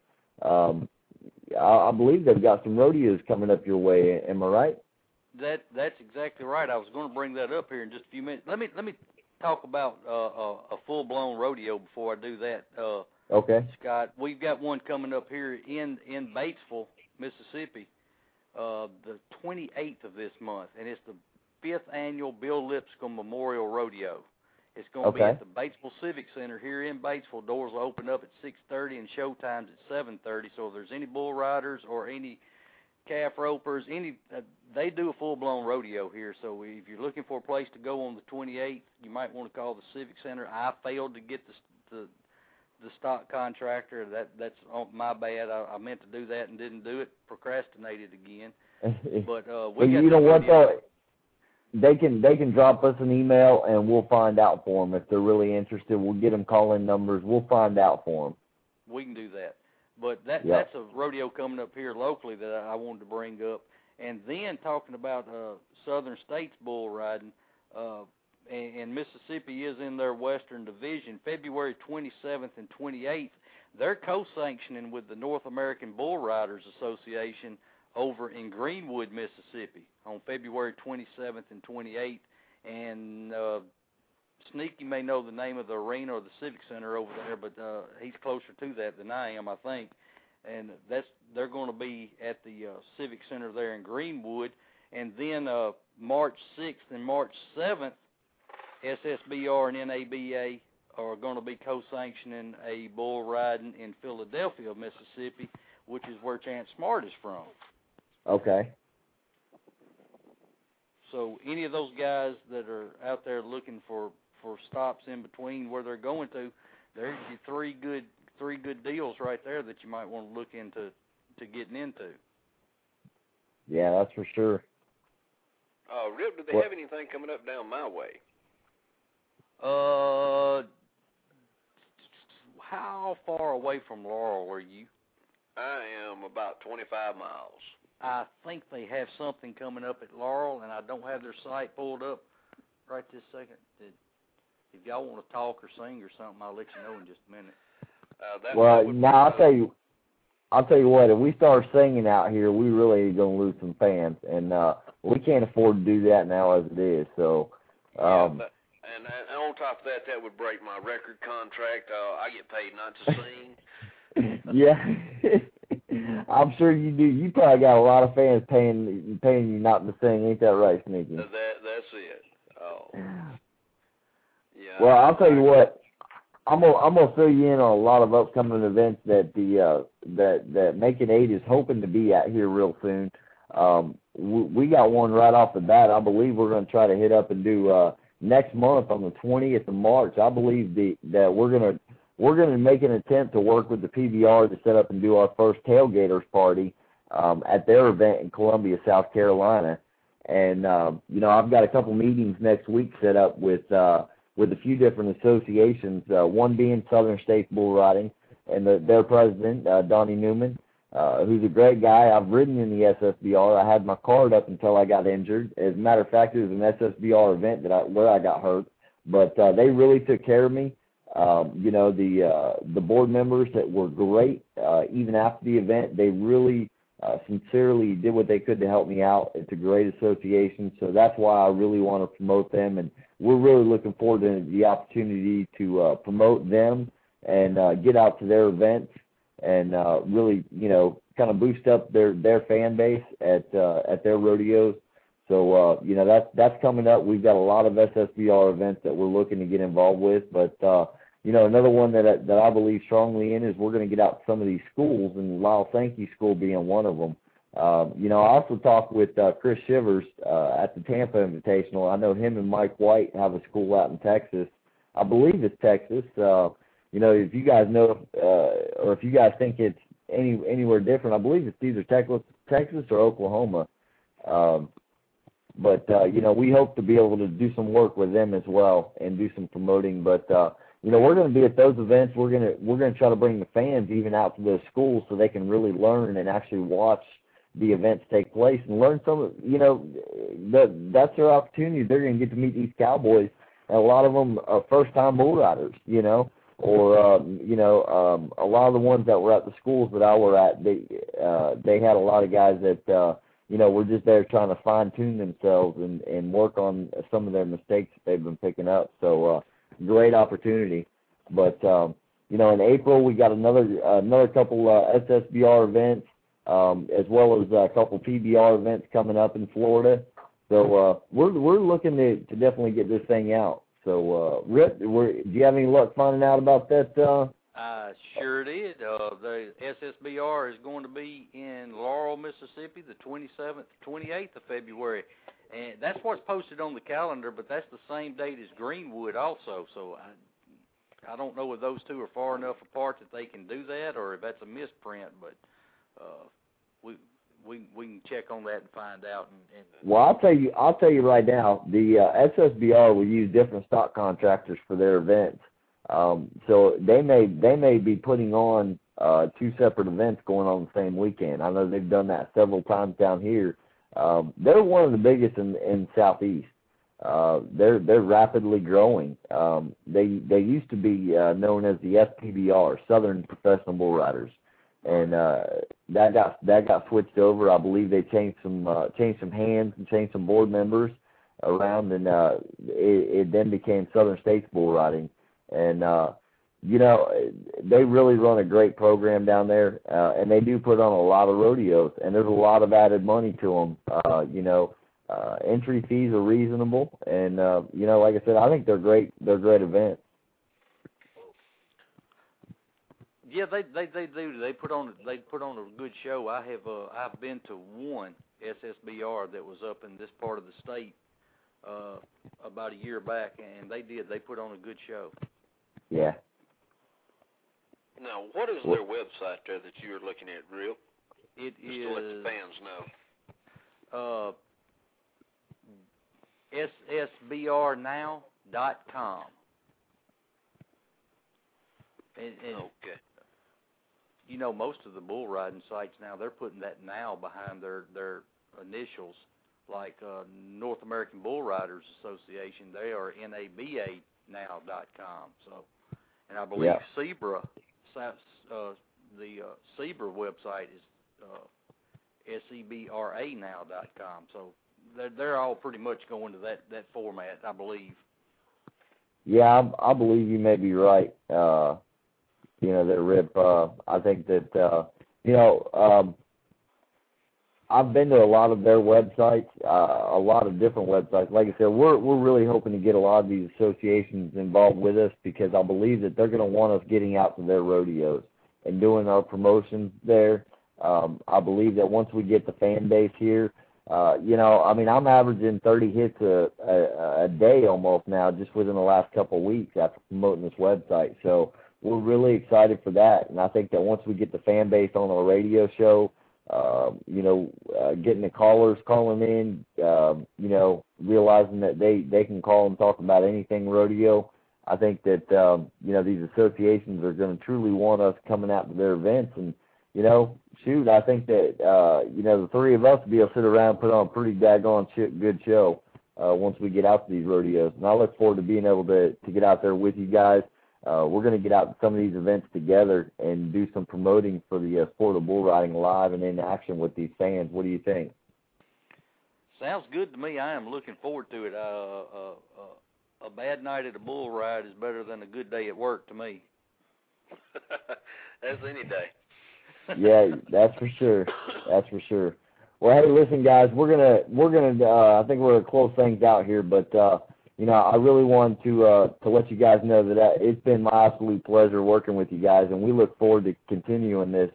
I believe they've got some rodeos coming up your way. Am I right? That's exactly right. I was going to bring that up here in just a few minutes. Let me talk about a full-blown rodeo before I do that. Okay. Scott, we've got one coming up here in Batesville, Mississippi, the 28th of this month, and it's the 5th annual Bill Lipscomb Memorial Rodeo. It's going to be at the Batesville Civic Center here in Batesville. Doors will open up at 6:30 and show times at 7:30. So if there's any bull riders or any calf ropers, they do a full-blown rodeo here. So if you're looking for a place to go on the 28th, you might want to call the Civic Center. I failed to get the stock contractor. That's my bad. I meant to do that and didn't do it. Procrastinated again. But well, you know what though? They can drop us an email and we'll find out for them if they're really interested. We'll get them call-in numbers. We'll find out for them. We can do that. But that's a rodeo coming up here locally that I wanted to bring up. And then talking about Southern States bull riding, and Mississippi is in their Western Division, February 27th and 28th, they're co-sanctioning with the North American Bull Riders Association over in Greenwood, Mississippi, on February 27th and 28th. And Sneaky may know the name of the arena or the Civic Center over there, but he's closer to that than I am, I think. And they're going to be at the Civic Center there in Greenwood. And then March 6th and March 7th, SSBR and NABA are going to be co-sanctioning a bull riding in Philadelphia, Mississippi, which is where Chance Smart is from. Okay. So any of those guys that are out there looking for stops in between where they're going to, there's your three good deals right there that you might want to look into getting into. Yeah, that's for sure. Rip, do they have anything coming up down my way? How far away from Laurel are you? I am about 25 miles. I think they have something coming up at Laurel, and I don't have their site pulled up right this second. If y'all want to talk or sing or something, I'll let you know in just a minute. I'll tell you what. If we start singing out here, we really are going to lose some fans, and we can't afford to do that now as it is. So. And on top of that, that would break my record contract. I get paid not to sing. Yeah, I'm sure you do. You probably got a lot of fans paying you not to sing. Ain't that right, Sneaky? That's it. Oh. Yeah. Well, I'll tell you what. I'm gonna fill you in on a lot of upcoming events that that Macon 8 is hoping to be at here real soon. We got one right off the bat. I believe we're going to try to hit up and do next month on the 20th of March. I believe that we're gonna make an attempt to work with the PBR to set up and do our first Tailgaters party at their event in Columbia, South Carolina. And I've got a couple meetings next week set up with a few different associations. One being Southern States Bull Riding and their president Donnie Newman, who's a great guy. I've ridden in the SSBR. I had my card up until I got injured. As a matter of fact, it was an SSBR event where I got hurt, but they really took care of me. The board members that were great. Even after the event, they really sincerely did what they could to help me out. It's a great association, so that's why I really want to promote them, and we're really looking forward to the opportunity to promote them and get out to their events and really, kind of boost up their fan base at their rodeos. So, that's coming up. We've got a lot of SSBR events that we're looking to get involved with, but another one that I believe strongly in is we're going to get out to some of these schools, and Lyle Sankey School being one of them. I also talked with Chris Shivers at the Tampa Invitational. I know him and Mike White have a school out in Texas. I believe it's Texas. If you guys know or if you guys think it's anywhere different, I believe it's either Texas or Oklahoma. But we hope to be able to do some work with them as well and do some promoting. But we're going to be at those events. We're going to try to bring the fans even out to those schools so they can really learn and actually watch the events take place and learn some of, that's their opportunity. They're going to get to meet these cowboys, and a lot of them are first-time bull riders, or a lot of the ones that were at the schools that I were at, they had a lot of guys that were just there trying to fine-tune themselves and work on some of their mistakes that they've been picking up. So great opportunity. But in April we got another couple SSBR events, as well as a couple PBR events coming up in Florida. So we're looking to definitely get this thing out. So Rip, do you have any luck finding out about that? I sure did. The SSBR is going to be in Laurel, Mississippi, the 27th, 28th of February. And that's what's posted on the calendar, but that's the same date as Greenwood also. So I don't know if those two are far enough apart that they can do that, or if that's a misprint. But we can check on that and find out. Well, I'll tell you right now, the SSBR will use different stock contractors for their events. So they may be putting on two separate events going on the same weekend. I know they've done that several times down here. They're one of the biggest in Southeast. They're rapidly growing. They used to be known as the SPBR, Southern Professional Bull Riders, and that got switched over. I believe they changed some hands and changed some board members, around, and it then became Southern States Bull Riding. And, they really run a great program down there, and they do put on a lot of rodeos, and there's a lot of added money to them. Entry fees are reasonable, and, like I said, I think they're great. They're great events. Yeah, they do. They put on a good show. I've been to one SSBR that was up in this part of the state about a year back, and they put on a good show. Yeah. Now, what is their website there that you're looking at, Real? It Just is to let the fans know. ssbrnow.com. And okay. Most of the bull riding sites now, they're putting that now behind their initials, like North American Bull Riders Association. They are nabanow.com. So, and I believe SEBRA, the SEBRA website is sebranow.com. So they're all pretty much going to that format, I believe. Yeah, I believe you may be right. That Rip. I think that I've been to a lot of their websites, a lot of different websites. Like I said, we're really hoping to get a lot of these associations involved with us, because I believe that they're going to want us getting out to their rodeos and doing our promotions there. I believe that once we get the fan base here, I'm averaging 30 hits a day almost now, just within the last couple of weeks after promoting this website. So we're really excited for that. And I think that once we get the fan base on our radio show, getting the callers calling in, realizing that they can call and talk about anything rodeo, I think that, these associations are going to truly want us coming out to their events. And, I think that, the three of us will be able to sit around and put on a pretty daggone good show once we get out to these rodeos. And I look forward to being able to get out there with you guys. We're going to get out to some of these events together and do some promoting for the sport of bull riding live and in action with these fans. What do you think? Sounds good to me. I am looking forward to it. A bad night at a bull ride is better than a good day at work to me. That's any day. Yeah, that's for sure. That's for sure. Well, hey, listen, guys, we're gonna. I think we're gonna close things out here, but I really wanted to let you guys know that it's been my absolute pleasure working with you guys, and we look forward to continuing this.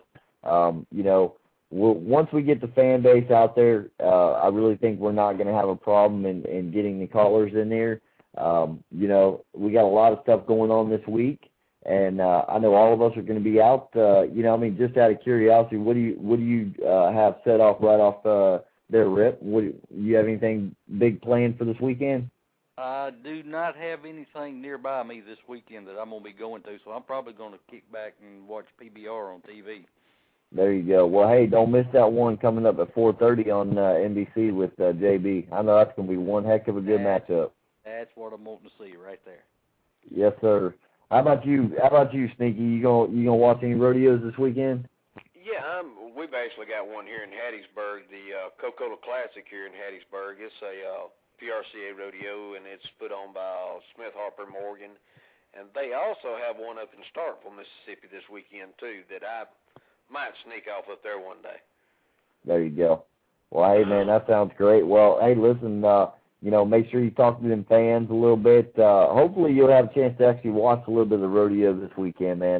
Once we get the fan base out there, I really think we're not going to have a problem in getting the callers in there. We got a lot of stuff going on this week, and I know all of us are going to be out. Just out of curiosity, what do you have set off right off there, Rip? You have anything big planned for this weekend? I do not have anything nearby me this weekend that I'm going to be going to, so I'm probably going to kick back and watch PBR on TV. There you go. Well, hey, don't miss that one coming up at 4:30 on NBC with JB. I know that's going to be one heck of a good matchup. That's what I'm wanting to see right there. Yes, sir. How about you, Sneaky? You gonna watch any rodeos this weekend? Yeah, we've actually got one here in Hattiesburg, the Coca-Cola Classic here in Hattiesburg. It's a PRCA rodeo, and it's put on by Smith Harper Morgan. And they also have one up in Starkville, Mississippi this weekend, too, that I might sneak off up there one day. There you go. Well, hey, man, that sounds great. Well, hey, listen, make sure you talk to them fans a little bit. Hopefully you'll have a chance to actually watch a little bit of the rodeo this weekend, man.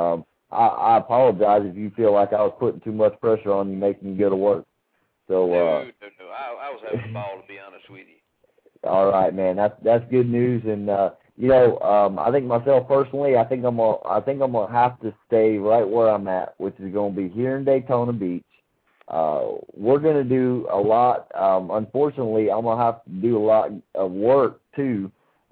I apologize if you feel like I was putting too much pressure on you, making you go to work. So, No. I was having a ball, to be honest with you. All right, man. That's good news. And I think myself personally, I think I'm gonna have to stay right where I'm at, which is going to be here in Daytona Beach. We're going to do a lot. Unfortunately, I'm going to have to do a lot of work too.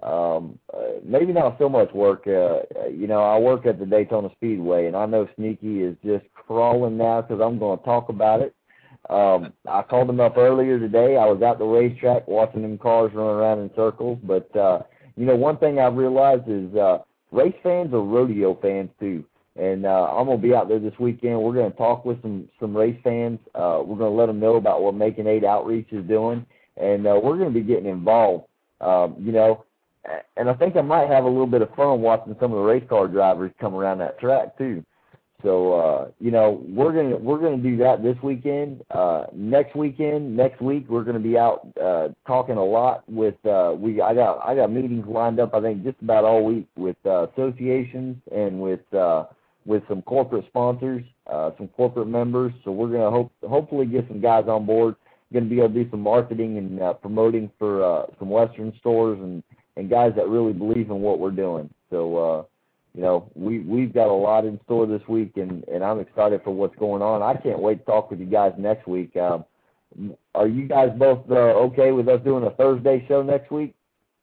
Maybe not so much work. I work at the Daytona Speedway, and I know Sneaky is just crawling now because I'm going to talk about it. I called him up earlier today. I was at the racetrack watching them cars run around in circles. But, one thing I've realized is race fans are rodeo fans too. And I'm going to be out there this weekend. We're going to talk with some race fans. We're going to let them know about what Making 8 Outreach is doing. and we're going to be getting involved, you know, and I think I might have a little bit of fun watching some of the race car drivers come around that track too. So, you know, we're gonna do that this weekend. Next week, we're gonna be out talking a lot with. I got meetings lined up. I think just about all week with associations and with some corporate sponsors, some corporate members. So we're gonna hopefully get some guys on board. Going to be able to do some marketing and promoting for some Western stores and guys that really believe in what we're doing. So. You know, we've got a lot in store this week, and I'm excited for what's going on. I can't wait to talk with you guys next week. Are you guys both okay with us doing a Thursday show next week?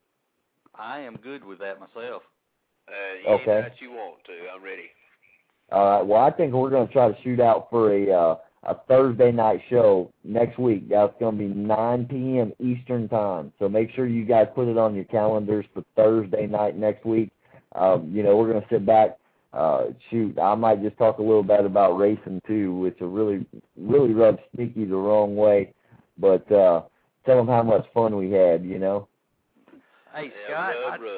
I am good with that myself. Okay. That you want to. I'm ready. All right. Well, I think we're going to try to shoot out for a Thursday night show next week. That's going to be 9 p.m. Eastern time. So make sure you guys put it on your calendars for Thursday night next week. You know, we're going to sit back, I might just talk a little bit about racing too, which will really rub Sneaky the wrong way, but tell him how much fun we had, you know. Hey, Scott,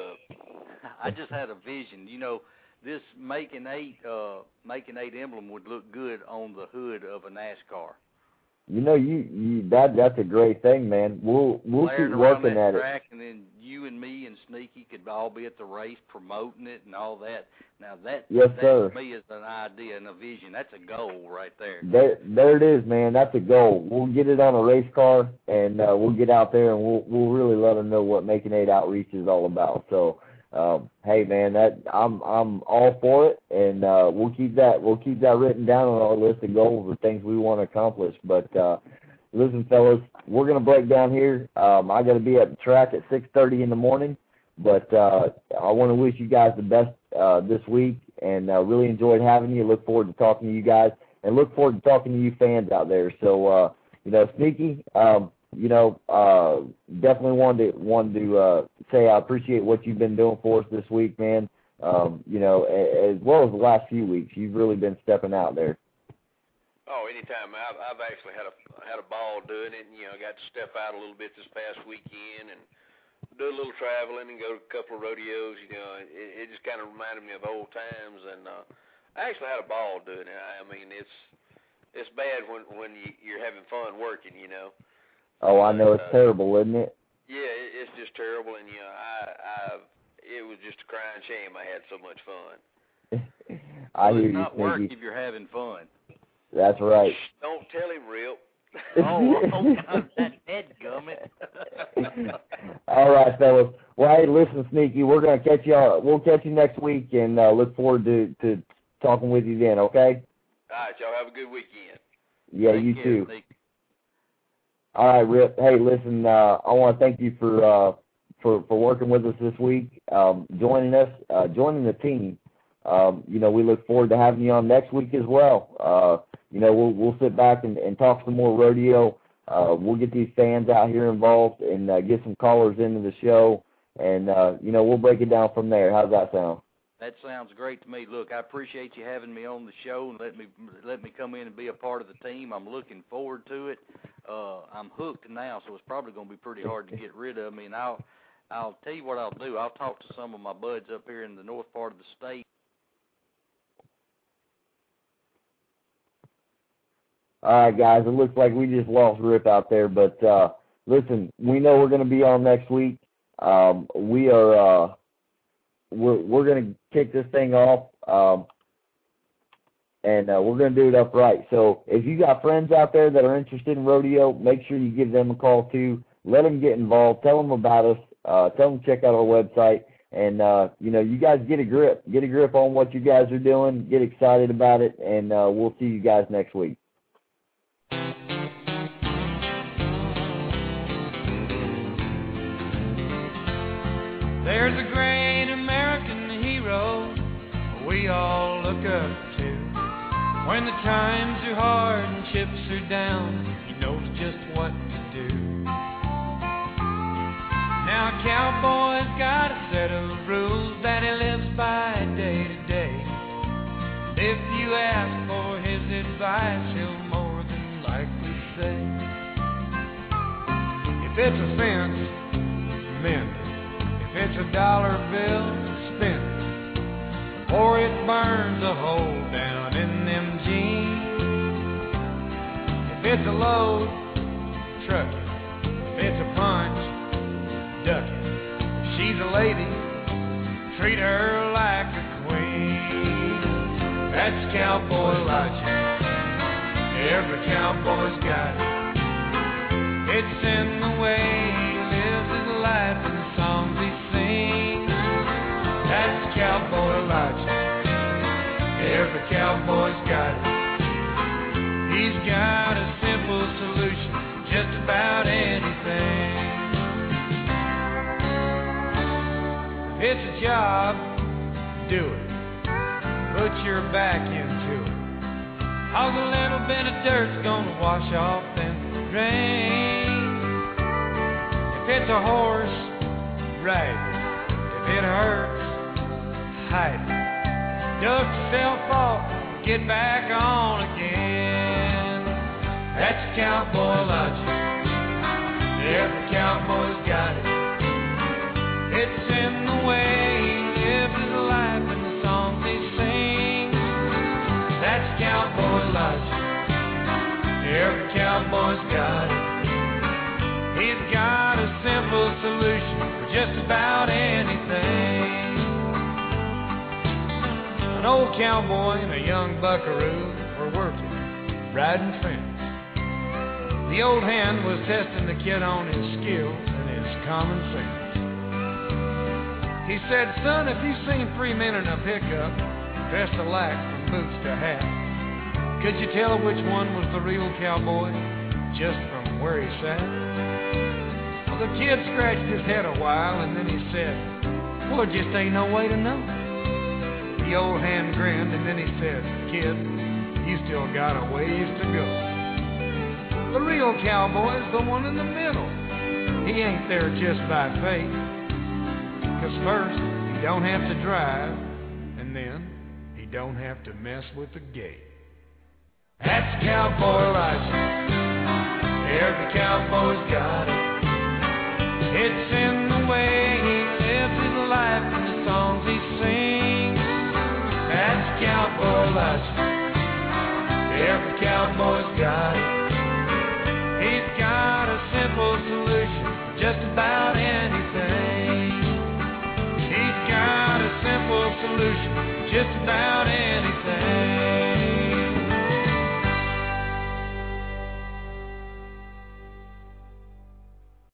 I just had a vision. You know, this Macon 8 emblem would look good on the hood of a NASCAR. You know, that's a great thing, man. We'll keep working at track, and then you and me and Sneaky could all be at the race promoting it and all that. Now that to me is an idea and a vision. That's a goal right there. There it is, man. That's a goal. We'll get it on a race car, and we'll get out there and we'll really let them know what Macon 8 Outreach is all about. So, hey, man, I'm all for it, and we'll keep that written down on our list of goals and things we want to accomplish. But listen, fellas, we're gonna break down here. I got to be at the track at 6:30 in the morning, but I want to wish you guys the best this week, and really enjoyed having you. Look forward to talking to you guys, and look forward to talking to you fans out there. So, you know, Sneaky, you know, definitely wanted to say I appreciate what you've been doing for us this week, man. You know, as well as the last few weeks, you've really been stepping out there. Oh, anytime. I've actually had a ball doing it, and you know, got to step out a little bit this past weekend and do a little traveling and go to a couple of rodeos. You know, it just kind of reminded me of old times, and I actually had a ball doing it. I mean, it's bad when you're having fun working, you know. Oh, I know, it's terrible, isn't it? Yeah, it's just terrible, and you know, it was just a crying shame I had so much fun. I hear you, It's not work Sneaky. if you're having fun. That's right. Don't tell him, Rip. oh, that headgummit. All right, fellas. Well, hey, listen, Sneaky, we'll catch you next week, and look forward to talking with you then, okay? All right, y'all have a good weekend. Yeah, you too. All right, Rip. Hey, listen, I want to thank you for working with us this week, joining us, joining the team. You know, we look forward to having you on next week as well. You know, we'll sit back and talk some more rodeo. We'll get these fans out here involved and get some callers into the show, and you know, we'll break it down from there. How's that sound? That sounds great to me. Look, I appreciate you having me on the show and let me come in and be a part of the team. I'm looking forward to it. I'm hooked now, so it's probably going to be pretty hard to get rid of me. And I'll tell you what I'll do. I'll talk to some of my buds up here in the north part of the state. All right, guys, it looks like we just lost Rip out there, but listen, we know we're going to be on next week. We're going to kick this thing off, and we're going to do it upright. So if you got friends out there that are interested in rodeo, make sure you give them a call too. Let them get involved. Tell them about us. Tell them to check out our website. And, you know, you guys get a grip. Get a grip on what you guys are doing. Get excited about it, and we'll see you guys next week. There's a great American hero we all look up to. When the times are hard and chips are down, he knows just what to do. Now a cowboy's got a set of rules that he lives by day to day. And if you ask for his advice, he'll more than likely say, if If it's a fence, mend it. If it's a dollar bill, spend it. Before it burns a hole down in them jeans. If it's a load, truck it. If it's a punch, duck it. If she's a lady, treat her like a queen. That's cowboy logic. Every cowboy's got it. It's in the way he lives his life and the songs he sings. That's cowboy logic. Every cowboy's got it. He's got a simple solution for just about anything. If it's a job, do it. Put your back into it. 'Cause a little bit of dirt's gonna wash off them drains. If it's a horse, ride it. If it hurts, hide it. Dust yourself off, get back on again. That's cowboy logic. Every cowboy's got it. It's in the way he lives his life and the songs he sings. That's cowboy logic. Every cowboy's got it. He's got a simple solution for just about anything. An old cowboy and a young buckaroo were working, riding fence. The old hand was testing the kid on his skills and his common sense. He said, "Son, if you've seen three men in a pickup, dressed alike from boots to hat, could you tell which one was the real cowboy just from where he sat?" Well, the kid scratched his head a while and then he said, "Well, there just ain't no way to know." The old hand grinned and then he said, "Kid, you still got a ways to go. The real cowboy's the one in the middle. He ain't there just by fate. 'Cause first, he don't have to drive, and then he don't have to mess with the gate." That's cowboy logic. Every cowboy's got it. It's in the way he lives his life and the songs he sings. That's cowboy logic. Every cowboy's got it. He's got a simple solution for just about anything. He's got a simple solution for just about anything.